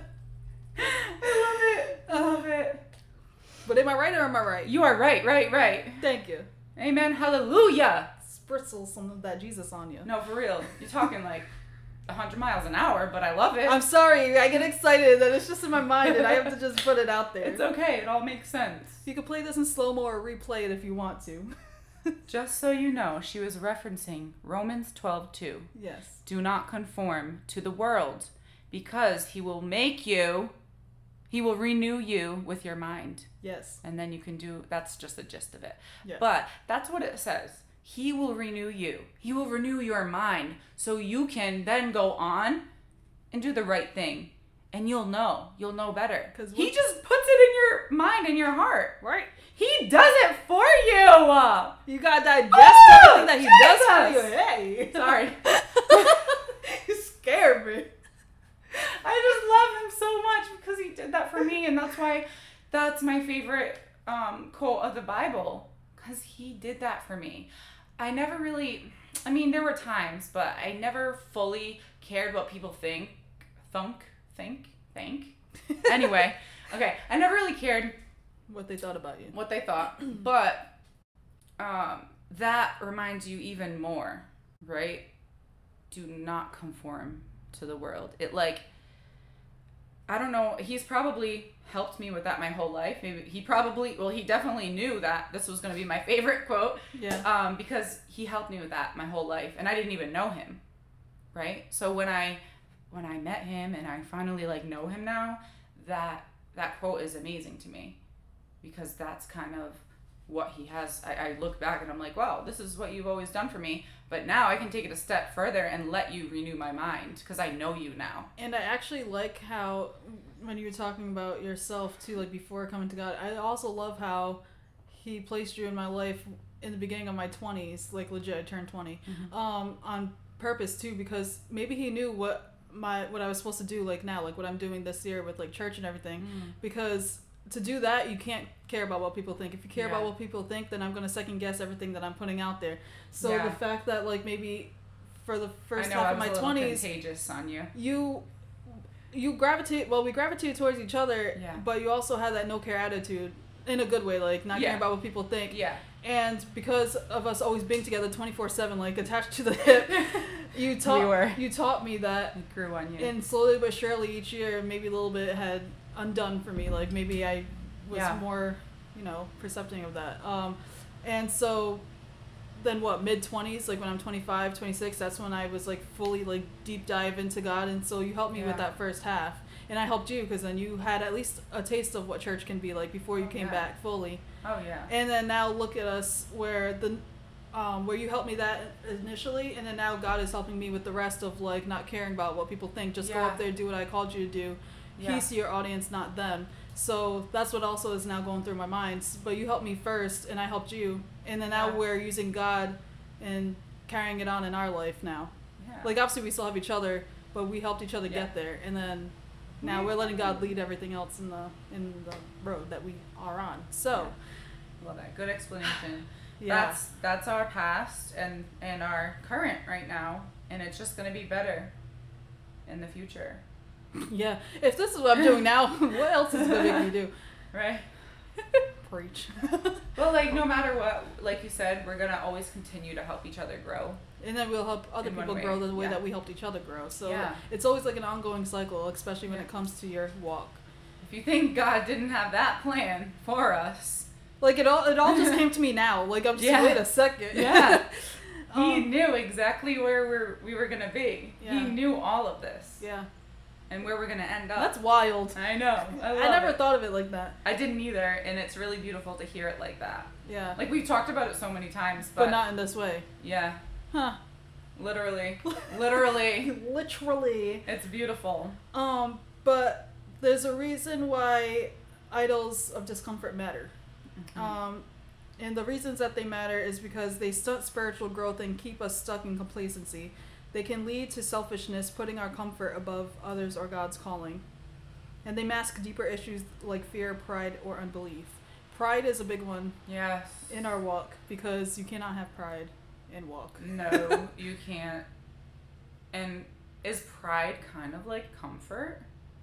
I love it. I love it. But am I right or am I right? You are right, right, right. Thank you. Amen. Hallelujah. Spritzel some of that Jesus on you. No, for real. You're talking like one hundred miles an hour, but I love it. I'm sorry. I get excited and it's just in my mind and I have to just put it out there. It's okay. It all makes sense. You can play this in slow-mo or replay it if you want to. Just so you know, she was referencing Romans twelve two. Yes. Do not conform to the world, because He will make you, He will renew you with your mind. Yes. And then you can do, that's just the gist of it. Yes. But that's what it says. He will renew you. He will renew your mind so you can then go on and do the right thing. And you'll know. You'll know better. Because He just puts it in your mind and your heart. Right. He does it for you. You gotta digest oh, everything that He Jesus. does for you. Hey. Sorry. You scared me. I just love Him so much because He did that for me. And that's why that's my favorite um, quote of the Bible. Because He did that for me. I never really, I mean, there were times, but I never fully cared what people think. Thunk? Think? Think? Anyway. Okay. I never really cared what they thought about you. What they thought. But um, that reminds you even more, right? Do not conform to the world. It like, I don't know, He's probably helped me with that my whole life. Maybe he probably, well, He definitely knew that this was going to be my favorite quote. Yeah. Um, because He helped me with that my whole life, and I didn't even know Him, right? So when I, when I met Him and I finally like know Him now, that that quote is amazing to me, because that's kind of what he has. I, I look back and I'm like, wow, this is what you've always done for me. But now I can take it a step further and let you renew my mind because I know you now. And I actually like how, when you were talking about yourself too, like before coming to God, I also love how he placed you in my life in the beginning of my twenties, like legit, I turned twenty, mm-hmm. um, on purpose too, because maybe he knew what my what I was supposed to do, like now, like what I'm doing this year with like church and everything, mm. because to do that, you can't care about what people think. If you care yeah. about what people think, then I'm going to second guess everything that I'm putting out there. So yeah. the fact that like maybe for the first I know, half I of my was a twenties, contagious on you. You you gravitate well, we gravitated towards each other, yeah. but you also had that no care attitude in a good way, like not yeah. caring about what people think. Yeah. And because of us always being together twenty-four seven, like attached to the hip, you taught we were. you taught me that. It grew on you. And slowly but surely each year, maybe a little bit had undone for me. Like maybe I was yeah. more, you know, percepting of that. Um, and so then what, mid twenties, like when I'm twenty-five, twenty-six, that's when I was like fully like deep dive into God. And so you helped me yeah. with that first half. And I helped you because then you had at least a taste of what church can be like before you oh, came yeah. back fully. Oh, yeah. And then now look at us where the um, where you helped me that initially, and then now God is helping me with the rest of like not caring about what people think. Just yeah. go up there, do what I called you to do. Yeah. He's your audience, not them. So that's what also is now going through my mind. But you helped me first, and I helped you. And then now yeah. we're using God and carrying it on in our life now. Yeah. Like obviously we still have each other, but we helped each other yeah. get there. And then now we're letting God lead everything else in the in the road that we are on. So, yeah. love that. Good explanation. yeah. That's that's our past and and our current right now, and it's just gonna be better in the future. Yeah. If this is what I'm doing now, what else is gonna make me do? Right. Preach. Well, like no matter what, like you said, we're gonna always continue to help each other grow. And then we'll help other In people one grow way. the way Yeah. that we helped each other grow. So Yeah. it's always like an ongoing cycle, especially when Yeah. it comes to your walk. If you think God didn't have that plan for us, Like it all, it all just came to me now. Like I'm just Yeah. wait a second. Yeah. he um, knew exactly where we're we were gonna be. Yeah. He knew all of this. Yeah. And where we're gonna end up. That's wild. I know. I, I love never it. thought of it like that. I didn't either, and it's really beautiful to hear it like that. Yeah. Like we've talked about it so many times, but, But not in this way. yeah, Huh. literally, literally, Literally. it's beautiful. Um, but there's a reason why idols of discomfort matter. Mm-hmm. Um, and the reasons that they matter is because they stunt spiritual growth and keep us stuck in complacency. They can lead to selfishness, putting our comfort above others or God's calling. And they mask deeper issues like fear, pride, or unbelief. Pride is a big one Yes. in our walk because you cannot have pride and walk. No, you can't. And is pride kind of like comfort?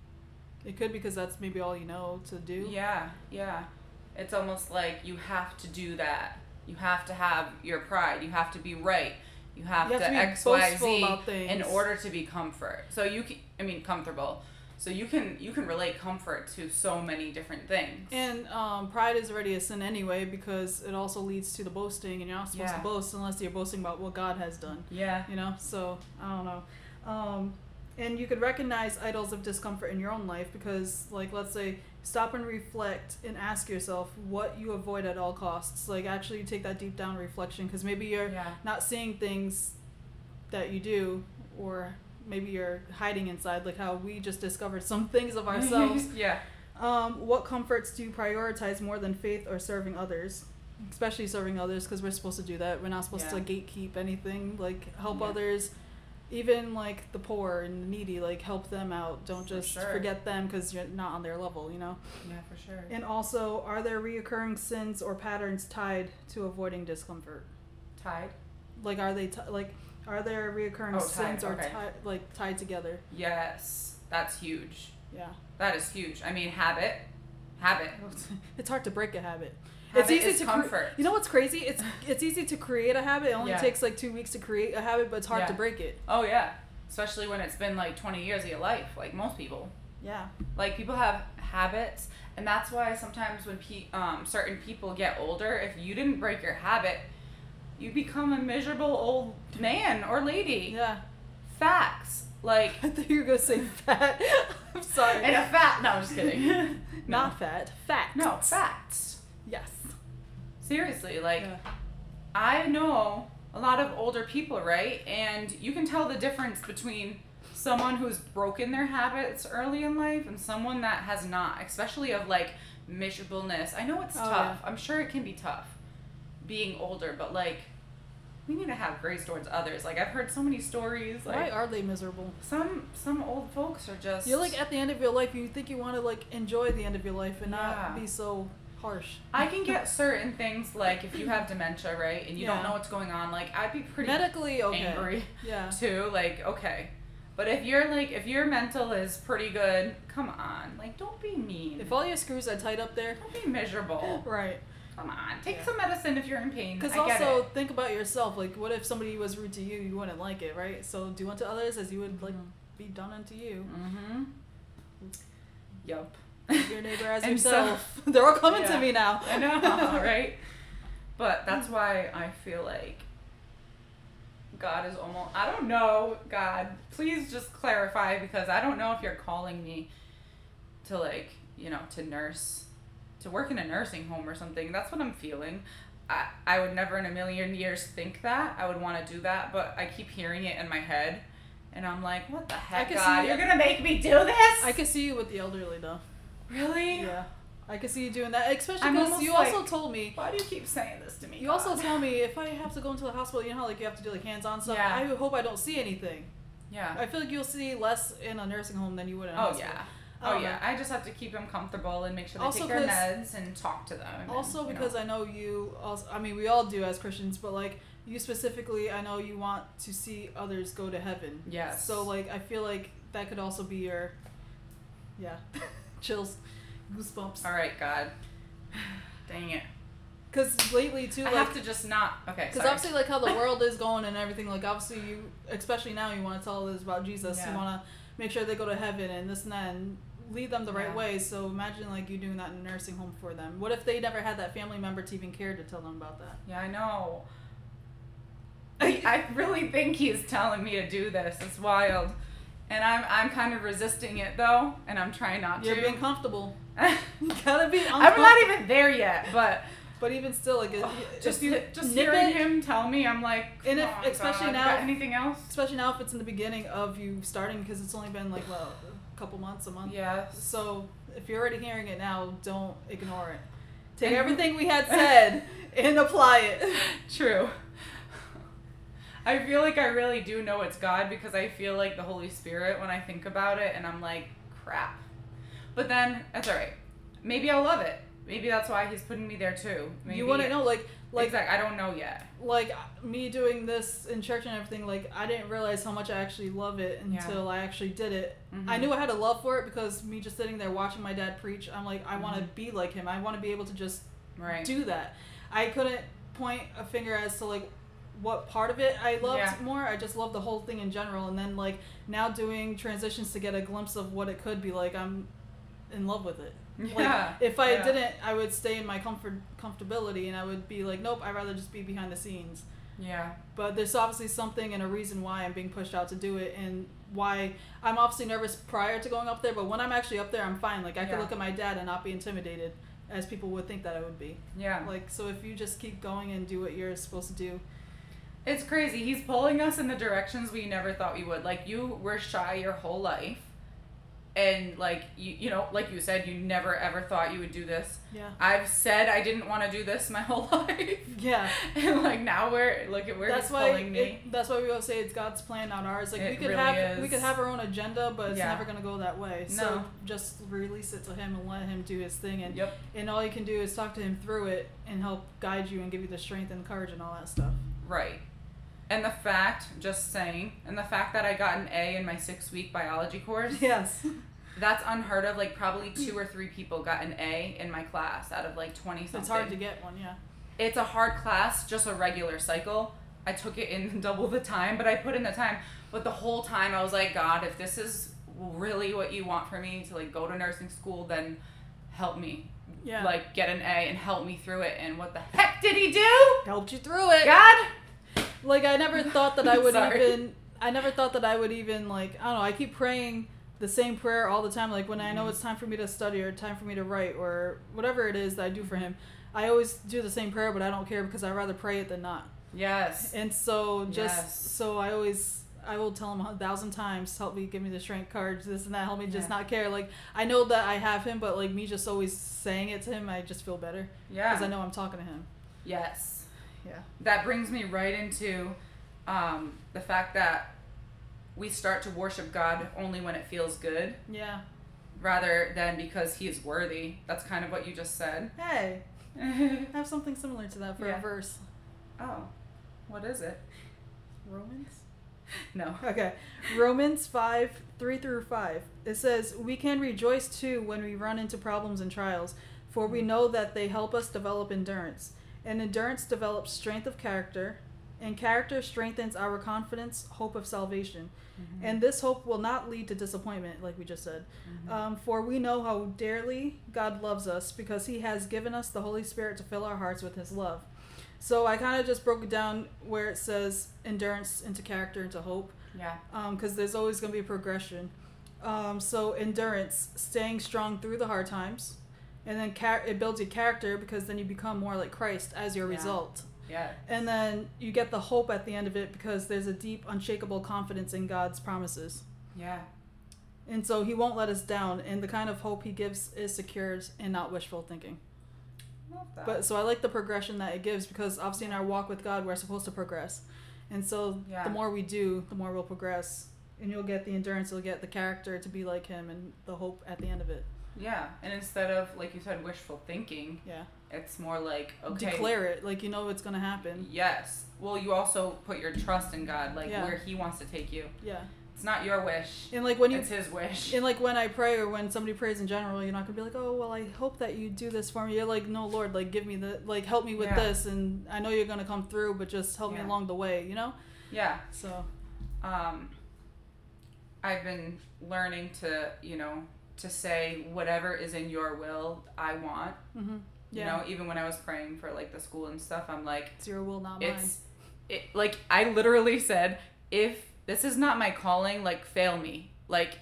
It could because that's maybe all you know to do. Yeah, yeah. It's almost like you have to do that. You have to have your pride. You have to be right. You have, You have to, to be X, Y, boastful Z about things. in order to be comfort. So you can, I mean, comfortable. So you can you can relate comfort to so many different things. And um, pride is already a sin anyway because it also leads to the boasting, and you're not supposed Yeah. to boast unless you're boasting about what God has done. Yeah. You know, so I don't know. Um, and you could recognize idols of discomfort in your own life because, like, let's say, stop and reflect and ask yourself what you avoid at all costs. Like, actually take that deep down reflection because maybe you're Yeah. not seeing things that you do, or maybe you're hiding inside, like how we just discovered some things of ourselves. Yeah. Um, what comforts do you prioritize more than faith or serving others? Especially serving others, because we're supposed to do that. We're not supposed Yeah. to gatekeep anything. Like, help Yeah. others, even like the poor and the needy. Like, help them out. Don't For just sure. forget them because you're not on their level. You know. Yeah, for sure. And also, are there reoccurring sins or patterns tied to avoiding discomfort? Tied? Like, are they t- like? Are there reoccurring Oh, sins tied, or okay. ti- like tied together? Yes. That's huge. Yeah. That is huge. I mean, habit. Habit. It's hard to break a habit. Habit it's easy is to cre- comfort. You know what's crazy? It's it's easy to create a habit. It only Yeah. takes like two weeks to create a habit, but it's hard Yeah. to break it. Oh, yeah. Especially when it's been like twenty years of your life, like most people. Yeah. Like, people have habits, and that's why sometimes when pe- um, certain people get older, if you didn't break your habit, you become a miserable old man or lady. Yeah. Facts. Like, I thought you were gonna say fat. I'm sorry. and a fat. No, I'm just kidding. Not fat. Fact. No, facts. Yes. Seriously, like, Yeah. I know a lot of older people, right? And you can tell the difference between someone who's broken their habits early in life and someone that has not, especially of like miserableness. I know it's Oh, tough. yeah. I'm sure it can be tough being older, but like, we need to have grace towards others. Like, I've heard so many stories. Like, Why are they miserable? some some old folks are just. You're like at the end of your life, you think you want to like enjoy the end of your life and Yeah. not be so harsh. I can get certain things, like if you have dementia, right, and you Yeah. don't know what's going on. Like, I'd be pretty Medically, okay. angry Yeah. too. Like, okay, but if you're like if your mental is pretty good, come on, like, don't be mean. If all your screws are tight up there, Don't be miserable. right. Come on, take Yeah. some medicine if you're in pain. Because I get also it. think about yourself. Like, what if somebody was rude to you? You wouldn't like it, right? So do unto others as you would like Mhm. be done unto you. Mm-hmm. Yup. Love your neighbor as And so- yourself. They're all coming Yeah. to me now. I know, right? But that's why I feel like God is almost. I don't know, God. Please just clarify, because I don't know if you're calling me to, like, you know, to nurse, to work in a nursing home or something. That's what I'm feeling. I, I would never in a million years think that. I would want to do that, but I keep hearing it in my head. And I'm like, what the heck, can God? see- You're going to make me do this? I could see you with the elderly though. Really? Yeah. I could see you doing that, especially I'm because almost you like- also told me. Why do you keep saying this to me? You God? also told me if I have to go into the hospital, you know how like you have to do like hands-on stuff. Yeah. I hope I don't see anything. Yeah. I feel like you'll see less in a nursing home than you would in a Oh hospital. yeah. I Oh don't yeah. know. I just have to keep them comfortable and make sure they Also take their 'cause- meds and talk to them. and, Also you know. because I know you also I mean we all do as Christians, but like you specifically, I know you want to see others go to heaven. Yes. So like I feel like that could also be your yeah. Chills. Goosebumps. All right, God. Dang it. Cuz lately too I like have to just not. Okay. Because sorry. obviously, like how the world is going and everything, like obviously you, especially now, you want to tell others about Jesus. Yeah. You want to make sure they go to heaven and this and that, and lead them the right Yeah. way. So imagine like you doing that in a nursing home for them. What if they never had that family member to even care to tell them about that? Yeah, I know. I, I really think he's telling me to do this. It's wild. And I'm I'm kind of resisting it though, and I'm trying not You're to. being comfortable. You gotta be. I'm not even there yet, but But even still, like it, just if you just nip hearing it, him tell me, I'm like, And if- "Come on, especially God, now- got anything else? especially now if it's in the beginning of you starting, because it's only been like well, a couple months, a month. Yeah. So if you're already hearing it now, don't ignore it. Take And- everything we had said and apply it. True. I feel like I really do know it's God, because I feel like the Holy Spirit when I think about it, and I'm like, crap. But then, that's alright. Maybe I'll love it. Maybe that's why he's putting me there too. Maybe, You want to know, like, like, exactly. I don't know yet. like me doing this in church and everything. Like, I didn't realize how much I actually love it until I actually did it. Mhm. I knew I had a love for it because me just sitting there watching my dad preach, I'm like, I want to Mhm. be like him. I want to be able to just Right. do that. I couldn't point a finger as to like what part of it I loved Yeah. more. I just loved the whole thing in general. And then like now doing transitions to get a glimpse of what it could be like, I'm in love with it. Like, Yeah. if I Yeah. didn't, I would stay in my comfort comfortability, and I would be like, nope, I'd rather just be behind the scenes. Yeah. But there's obviously something and a reason why I'm being pushed out to do it, and why I'm obviously nervous prior to going up there. But when I'm actually up there, I'm fine. Like I Yeah. could look at my dad and not be intimidated, as people would think that I would be. Yeah. Like so, if you just keep going and do what you're supposed to do. It's crazy. He's pulling us in the directions we never thought we would. Like, you were shy your whole life. And, like, you, you know, like you said, you never ever thought you would do this. Yeah. I've said I didn't want to do this my whole life. Yeah. And, like, now we're, look at where That's he's why. pulling me. It, that's why we always say it's God's plan, not ours. Like It we could really have, is. we could have our own agenda, but it's Yeah. never gonna go that way. No. So just release it to Him and let Him do His thing, and Yep. and all you can do is talk to Him through it and help guide you and give you the strength and courage and all that stuff. Right. And the fact, just saying, and the fact that I got an A in my six-week biology course, Yes. that's unheard of. Like, probably two or three people got an A in my class out of, like, twenty-something. It's hard to get one, yeah. It's a hard class, just a regular cycle. I took it in double the time, but I put in the time. But the whole time I was like, God, if this is really what you want for me to, like, go to nursing school, then help me. Yeah. Like, get an A and help me through it. And what the heck did he do? Helped you through it. God? Like I never thought that I would Sorry. even. I never thought that I would even like. I don't know. I keep praying the same prayer all the time. Like when I know it's time for me to study or time for me to write or whatever it is that I do for him, I always do the same prayer, but I don't care because I'd rather pray it than not. Yes. And so just Yes. so I always I will tell him a thousand times, help me, give me the strength cards, this and that, help me just Yeah. not care. Like I know that I have him, but like me just always saying it to him, I just feel better. Yeah. Because I know I'm talking to him. Yes. Yeah. That brings me right into um, the fact that we start to worship God only when it feels good, Yeah. rather than because He is worthy. That's kind of what you just said. Hey, I have something similar to that for Yeah. a verse. Oh, what is it? Romans? No. Okay. Romans five, three through five. It says, "We can rejoice too when we run into problems and trials, for we know that they help us develop endurance. And endurance develops strength of character, and character strengthens our confidence, hope of salvation. Mm-hmm. And this hope will not lead to disappointment," like we just said. Mm-hmm. Um, "for we know how dearly God loves us, because he has given us the Holy Spirit to fill our hearts with his love." So I kind of just broke it down where it says endurance into character into hope, Yeah. because there's always going to be a progression. Um, so endurance, staying strong through the hard times, and then char- it builds your character because then you become more like Christ as your Yeah. result. Yeah. And then you get the hope at the end of it because there's a deep, unshakable confidence in God's promises. Yeah. And so he won't let us down, and the kind of hope he gives is secured and not wishful thinking. Love that. But so I like the progression that it gives, because obviously in our walk with God we're supposed to progress. And so Yeah. the more we do, the more we'll progress. And you'll get the endurance, you'll get the character to be like him, and the hope at the end of it. Yeah. And instead of, like you said, wishful thinking, Yeah. it's more like, okay. Declare it, like you know it's going to happen. Yes. Well, you also put your trust in God, like Yeah. where He wants to take you. Yeah. It's not your wish. And like when you It's His wish. and like when I pray or when somebody prays in general, you're not gonna be like, "Oh, well, I hope that you do this for me." You're like, "No, Lord, like give me the like help me with Yeah. this, and I know you're gonna come through, but just help me Yeah. along the way," you know? Yeah. So Um, I've been learning to, you know, to say whatever is in your will, I want. mm-hmm. You Yeah. know, even when I was praying for like the school and stuff, I'm like, It's your will, not mine. it's, it, like, I literally said, if this is not my calling, like, fail me. Like,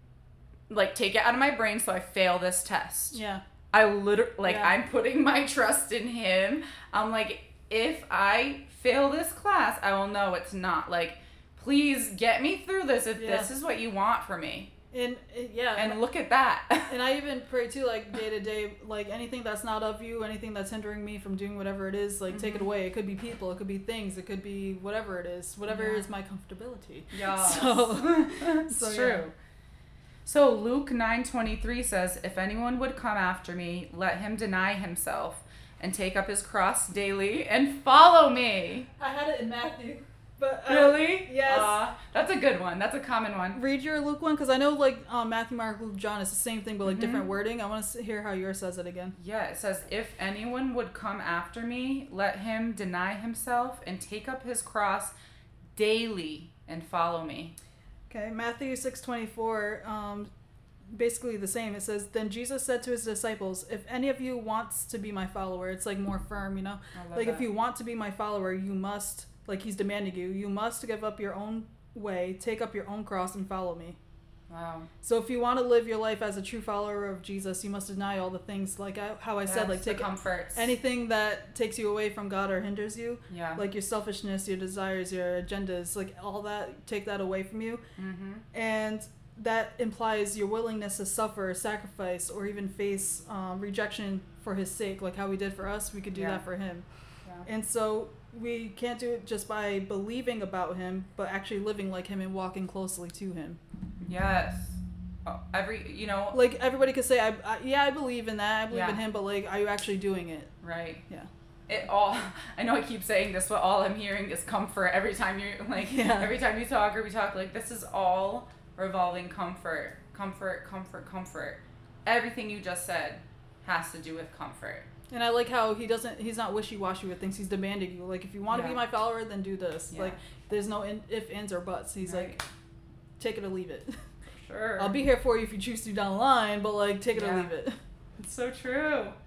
like, take it out of my brain so I fail this test. Yeah. I literally, like, Yeah. I'm putting my trust in Him. I'm like, if I fail this class, I will know it's not. Like, please get me through this if Yeah. this is what you want for me. And uh, yeah. And look at that. And I even pray too, like day to day, like anything that's not of you, anything that's hindering me from doing whatever it is, like take it Mhm. away. It could be people, it could be things, it could be whatever it is, whatever Yeah. is my comfortability. Yes. So, it's so, true. yeah. So Luke nine twenty-three says, "If anyone would come after me, let him deny himself and take up his cross daily and follow me." I had it in Matthew, but uh, Really? yes. Uh, that's a good one. That's a common one. Read your Luke one, because I know like um, Matthew, Mark, Luke, John is the same thing, but like Mhm. different wording. I want to hear how yours says it again. Yeah, it says, "If anyone would come after me, let him deny himself and take up his cross daily and follow me." Okay, Matthew six twenty four. Um, basically the same. It says, "Then Jesus said to his disciples, 'If any of you wants to be my follower,'" it's like more firm, you know. I love Like that. if you want to be my follower, you must, like he's demanding you, you must give up your own way, take up your own cross, and follow me. Wow. So if you want to live your life as a true follower of Jesus, you must deny all the things, like I, how I said, Yes, like the take comforts. anything that takes you away from God or hinders you, Yeah. like your selfishness, your desires, your agendas, like all that, take that away from you. Mm-hmm. And that implies your willingness to suffer, sacrifice, or even face um, rejection for his sake, like how he did for us. We could do Yeah. that for him. Yeah. And so we can't do it just by believing about him, but actually living like him and walking closely to him. Yes. Oh, every, you know, Like everybody could say, I, I yeah, I believe in that, I believe Yeah. in him, but like, are you actually doing it? right. Yeah. It all, I know I keep saying this, but all I'm hearing is comfort every time you, like, Yeah. every time you talk or we talk, like, this is all revolving comfort, comfort, comfort, comfort. Everything you just said has to do with comfort. And I like how he doesn't, he's not wishy-washy with things. He's demanding you. Like, if you want to Yeah. be my follower, then do this. Yeah. Like, there's no in, if, ands, or buts. He's Right. like, take it or leave it. Sure. I'll be here for you if you choose to down the line, but like, take it or Yeah. leave it. It's so true.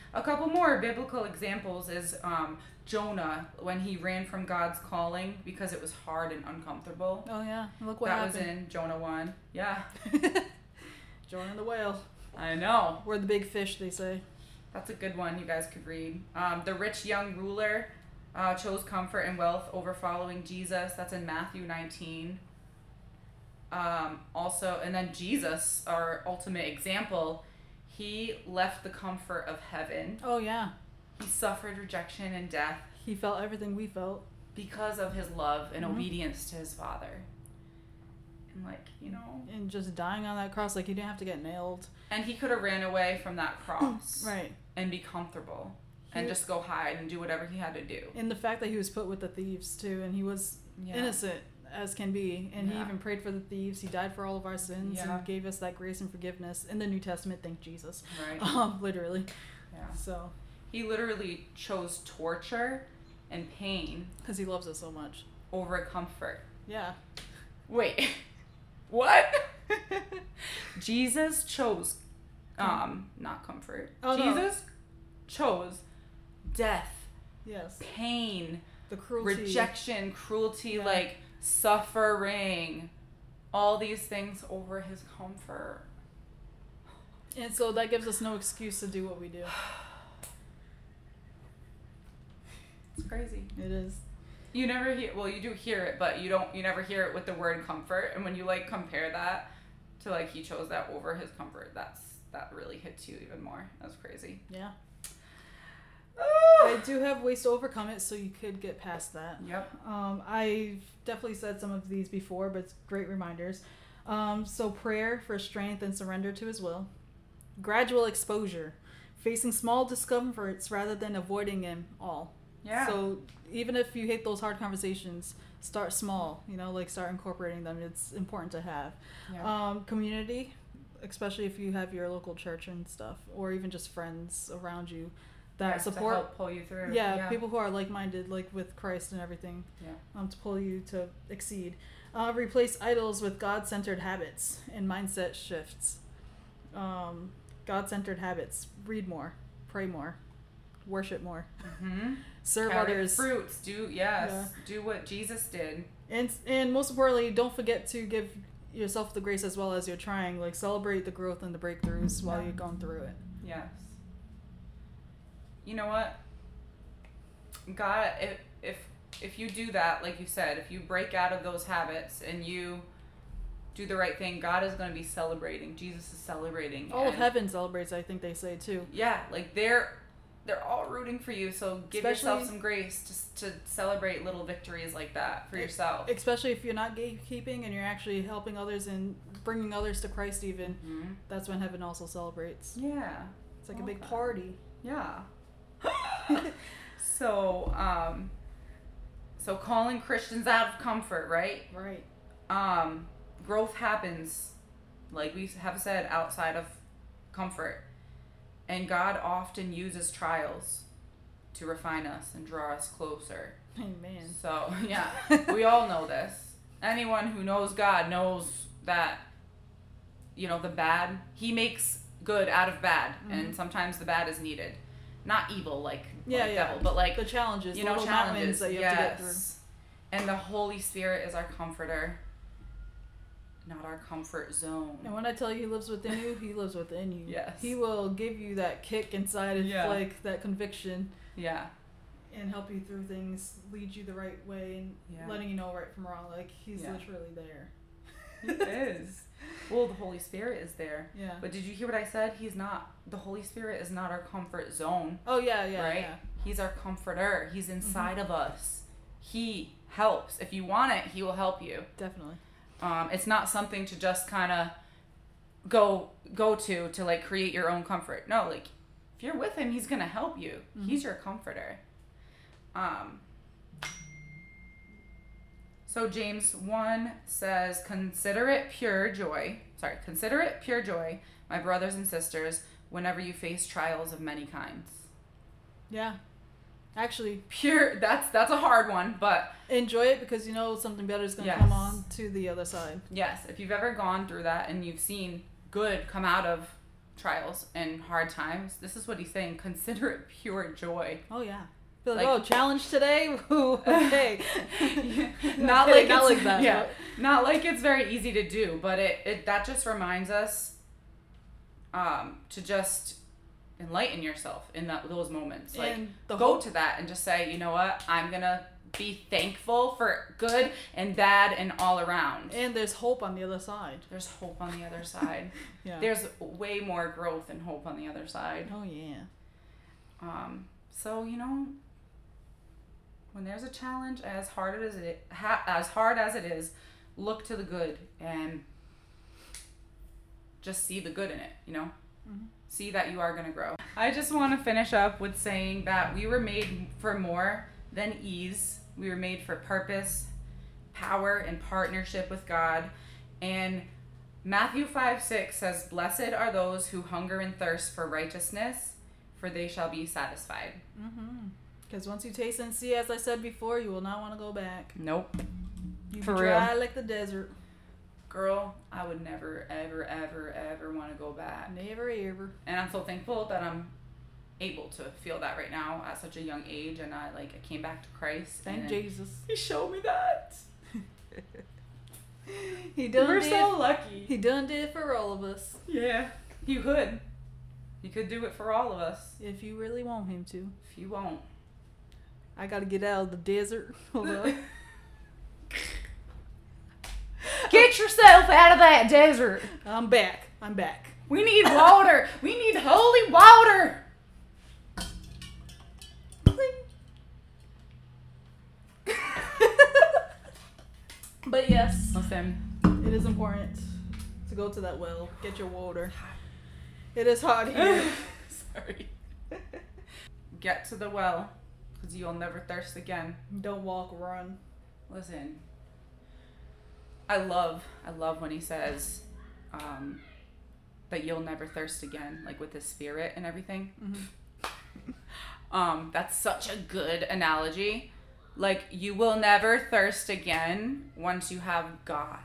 A couple more biblical examples is um, Jonah when he ran from God's calling because it was hard and uncomfortable. Oh yeah, look what that happened. was in Jonah one. Yeah. Jonah and the whale. I know. We're the big fish, they say. That's a good one you guys could read. Um, the rich young ruler uh, chose comfort and wealth over following Jesus. That's in Matthew nineteen. Um, also, and then Jesus, our ultimate example, he left the comfort of heaven. Oh yeah. He suffered rejection and death. He felt everything we felt. Because of his love and mm-hmm. obedience to his Father. And like, you know. And just dying on that cross, like he didn't have to get nailed. And he could have ran away from that cross. Right. And be comfortable. He, and just go hide and do whatever he had to do. And the fact that he was put with the thieves too, and he was yeah. innocent as can be, and yeah. he even prayed for the thieves. He died for all of our sins yeah. and gave us that grace and forgiveness. In the New Testament, thank Jesus. Right. Um, literally. Yeah. So. He literally chose torture and pain. Because he loves us so much. Over comfort. Yeah. Wait. What? Jesus chose, um, not comfort. Oh, Jesus no. chose death. Yes. Pain. The cruelty. Rejection, cruelty, yeah. like suffering. All these things over his comfort. And so that gives us no excuse to do what we do. It's crazy. It is. You never hear, well, you do hear it, but you don't, you never hear it with the word comfort. And when you like compare that to like he chose that over his comfort, that's, that really hits you even more. That's crazy. Yeah. I do have ways to overcome it, so you could get past that. Yep. Um, I've definitely said some of these before, but it's great reminders. Um, so prayer for strength and surrender to his will. Gradual exposure. Facing small discomforts rather than avoiding them all. Yeah. So even if you hate those hard conversations, start small, you know, like start incorporating them. It's important to have. Yeah. Um, community, especially if you have your local church and stuff, or even just friends around you that yeah, support. To help pull you through. Yeah, yeah, people who are like-minded, like with Christ and everything. Yeah. Um, to pull you to exceed. Uh, replace idols with God-centered habits and mindset shifts. Um, God-centered habits. Read more. Pray more. Worship more. Mm-hmm. Serve Carry others. Fruits. Do yes. Yeah. Do what Jesus did. And and most importantly, don't forget to give yourself the grace as well as you're trying. Like celebrate the growth and the breakthroughs while Yeah. you're going through it. Yes. You know what? God, if if if you do that, like you said, if you break out of those habits and you do the right thing, God is going to be celebrating. Jesus is celebrating. All of and, heaven celebrates, I think they say too. Yeah, like they're they're all rooting for you. So give Especially, yourself some grace to to celebrate little victories like that for yourself. Especially if you're not gatekeeping and you're actually helping others and bringing others to Christ. Even Mm-hmm. that's when heaven also celebrates. Yeah, It's like I a love big that. party. Yeah. so, um, so calling Christians out of comfort, right? Right. Um, growth happens, like we have said, outside of comfort. And God often uses trials to refine us and draw us closer. Amen. So, yeah, we all know this. Anyone who knows God knows that, you know, the bad, he makes good out of bad. Mm-hmm. And sometimes the bad is needed. Not evil, like, Yeah, like yeah. devil, but like, The challenges, you the know, little mountains challenges that you yes. have to get through. And the Holy Spirit is our comforter, not our comfort zone. And when I tell you he lives within you, he lives within you. Yes. He will give you that kick inside of Yeah. like that conviction Yeah. and help you through things, lead you the right way, and Yeah. letting you know right from wrong. Like he's Yeah. literally there. He is. Well, the Holy Spirit is there. Yeah. But did you hear what I said? He's not, the Holy Spirit is not our comfort zone. Oh yeah, yeah, right? yeah. He's our comforter. He's inside Mm-hmm. of us. He helps. If you want it, he will help you. Definitely. Um, it's not something to just kind of go go to to like create your own comfort. No, like if you're with him, he's gonna help you. Mm-hmm. He's your comforter. Um. So James one says, "Consider it pure joy. Sorry, consider it pure joy, my brothers and sisters, whenever you face trials of many kinds." Yeah. Actually, Pure. That's that's a hard one, but enjoy it because you know something better is going to Yes. come on to the other side. yes, if you've ever gone through that and you've seen good come out of trials and hard times, this is what he's saying. Consider it pure joy. Oh yeah. Feel like, Like- oh, challenge today. Ooh, okay. not Okay, like not it's, like that. Yeah, but- not like it's very easy to do, but it, it that just reminds us um, to just enlighten yourself in that those moments. Like And the go hope- to that and just say, you know what, I'm gonna be thankful for good and bad and all around. And there's hope on the other side. There's hope on the other side. Yeah. There's way more growth and hope on the other side. Oh yeah. Um, so you know, when there's a challenge as hard as it ha- as hard as it is, look to the good and just see the good in it. You know, Mm-hmm. see that you are gonna grow. I just want to finish up with saying that we were made for more than ease. We were made for purpose, power, and partnership with God. And Matthew five six says, "Blessed are those who hunger and thirst for righteousness, for they shall be satisfied." Mm-hmm. Because once you taste and see, as I said before, you will not want to go back. Nope. You For be real. dry like the desert. Girl, I would never, ever, ever, ever want to go back. Never ever. And I'm so thankful that I'm able to feel that right now at such a young age. And I like I came back to Christ. Thank and Jesus. He showed me that. He done We're did. so lucky. He done did for all of us. Yeah, you could. You could do it for all of us. If you really want him to. If you won't. I gotta get out of the desert. Hold on. Get yourself out of that desert. I'm back. I'm back. We need water. We need holy water. But yes, Listen. it is important to go to that well, get your water. It is hot here. Sorry. Get to the well, because you'll never thirst again. Don't walk, run. Listen. I love, I love when he says um, that you'll never thirst again, like with his spirit and everything. Mm-hmm. Um, that's such a good analogy. Like, you will never thirst again once you have God.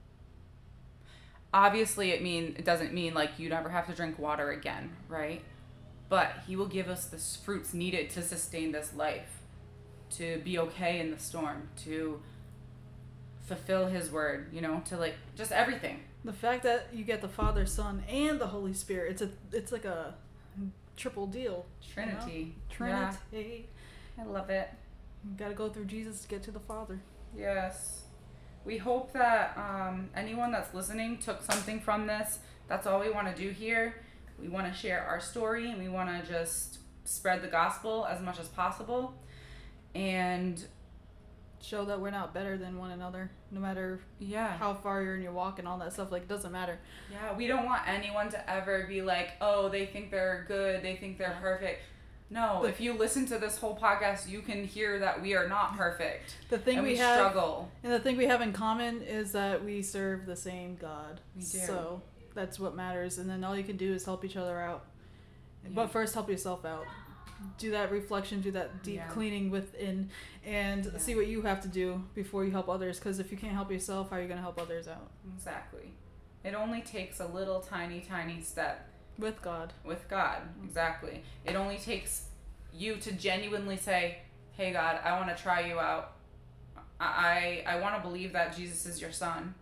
Obviously, it mean it doesn't mean like you never have to drink water again, right? But he will give us the fruits needed to sustain this life, to be okay in the storm, to fulfill his word, you know, to like just everything. The fact that you get the Father, Son, and the Holy Spirit, it's a it's like a triple deal. Trinity. You know? Trinity. Yeah, I love it. You gotta go through Jesus to get to the Father. Yes. We hope that um, anyone that's listening took something from this. That's all we want to do here. We want to share our story and we want to just spread the gospel as much as possible. And Show that we're not better than one another, no matter yeah. how far you're in your walk and all that stuff. Like, it doesn't matter. Yeah, we don't want anyone to ever be like, oh, they think they're good, they think they're perfect. No, But- if you listen to this whole podcast, you can hear that we are not perfect. The thing and we, we have, struggle. and the thing we have in common is that we serve the same God. We do. So that's what matters. And then all you can do is help each other out. Yeah. But first, help yourself out. Do that reflection, do that deep Yeah. cleaning within, and Yeah. see what you have to do before you help others. Because if you can't help yourself, how are you going to help others out? Exactly. It only takes a little tiny, tiny step With God. with God. Exactly. It only takes you to genuinely say, hey, God, I want to try you out. I, I, I want to believe that Jesus is your son.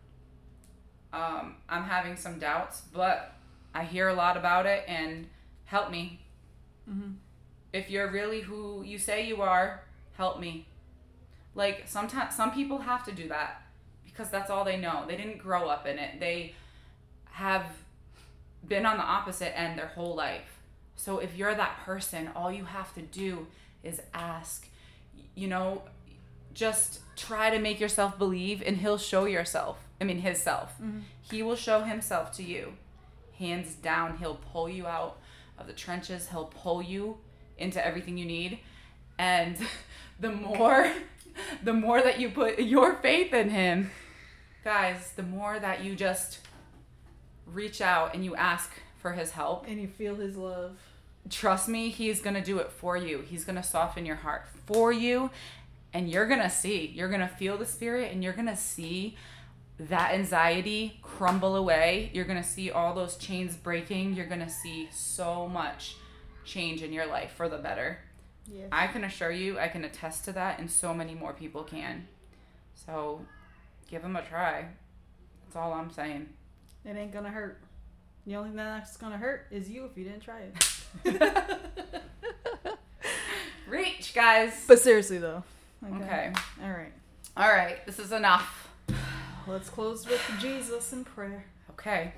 Um, I'm having some doubts, but I hear a lot about it and help me. Mm-hmm. If you're really who you say you are, help me. Like, sometimes some people have to do that because that's all they know. They didn't grow up in it. They have been on the opposite end their whole life. So if you're that person, all you have to do is ask. You know, just try to make yourself believe and he'll show yourself. I mean, his self. Mm-hmm. He will show himself to you. Hands down, he'll pull you out of the trenches. He'll pull you into everything you need. And the more the more that you put your faith in him, guys, the more that you just reach out and you ask for his help, And you feel his love. trust me, he's going to do it for you. He's going to soften your heart for you, and you're going to see. You're going to feel the Spirit, and you're going to see that anxiety crumble away. You're going to see all those chains breaking. You're going to see so much change in your life for the better. Yes. I can assure you, I can attest to that, and so many more people can. So give them a try. That's all I'm saying. It ain't gonna hurt. The only thing that's gonna hurt is you if you didn't try it. Reach, guys. But seriously though. Okay. okay. All right. All right. This is enough. Let's close with Jesus in prayer. Okay.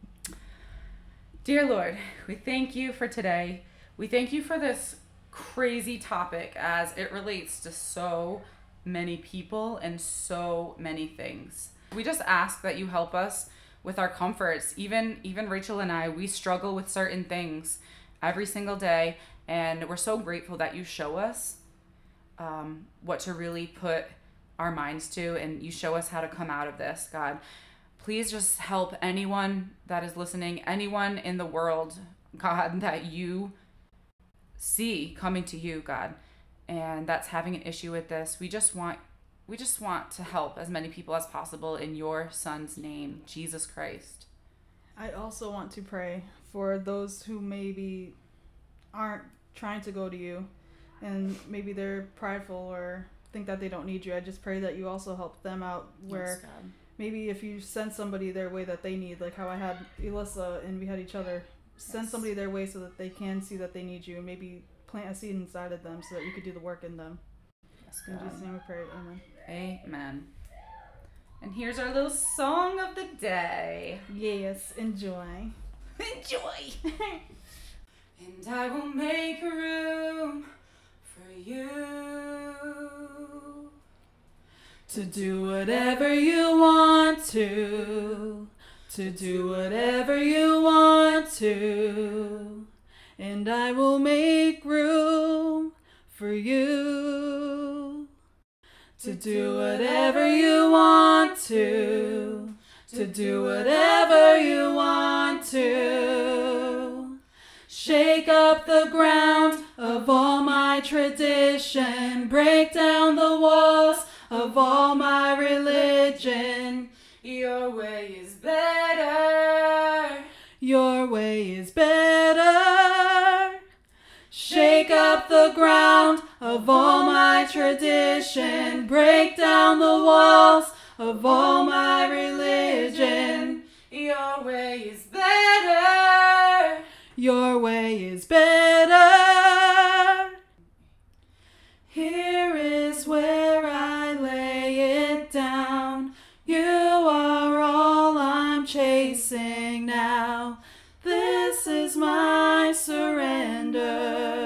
Dear Lord, we thank you for today. We thank you for this crazy topic as it relates to so many people and so many things. We just ask that you help us with our comforts. Even even Rachel and I, we struggle with certain things every single day, and we're so grateful that you show us um, what to really put our minds to, and you show us how to come out of this, God. Please just help anyone that is listening, anyone in the world, God, that you see coming to you, God, and that's having an issue with this. We just want we just want to help as many people as possible in your son's name, Jesus Christ. I also want to pray for those who maybe aren't trying to go to you and maybe they're prideful or think that they don't need you. I just pray that you also help them out where yes, God. Maybe if you send somebody their way that they need, like how I had Elissa and we had each other, send yes. somebody their way so that they can see that they need you and maybe plant a seed inside of them so that you could do the work in them. Yes, in Jesus' name we pray. Amen. Amen. And here's our little song of the day. Yes, enjoy. Enjoy. And I will make room for you to do whatever you want to, to do whatever you want to, and I will make room for you. To do whatever you want to, to do whatever you want to. Shake up the ground of all my tradition, break down the walls of all my religion. Your way is better. Your way is better. Shake up the ground of all my tradition, break down the walls of all my religion. Your way is better. Your way is better. Here is where I lay it down. You are all I'm chasing now. This is my surrender.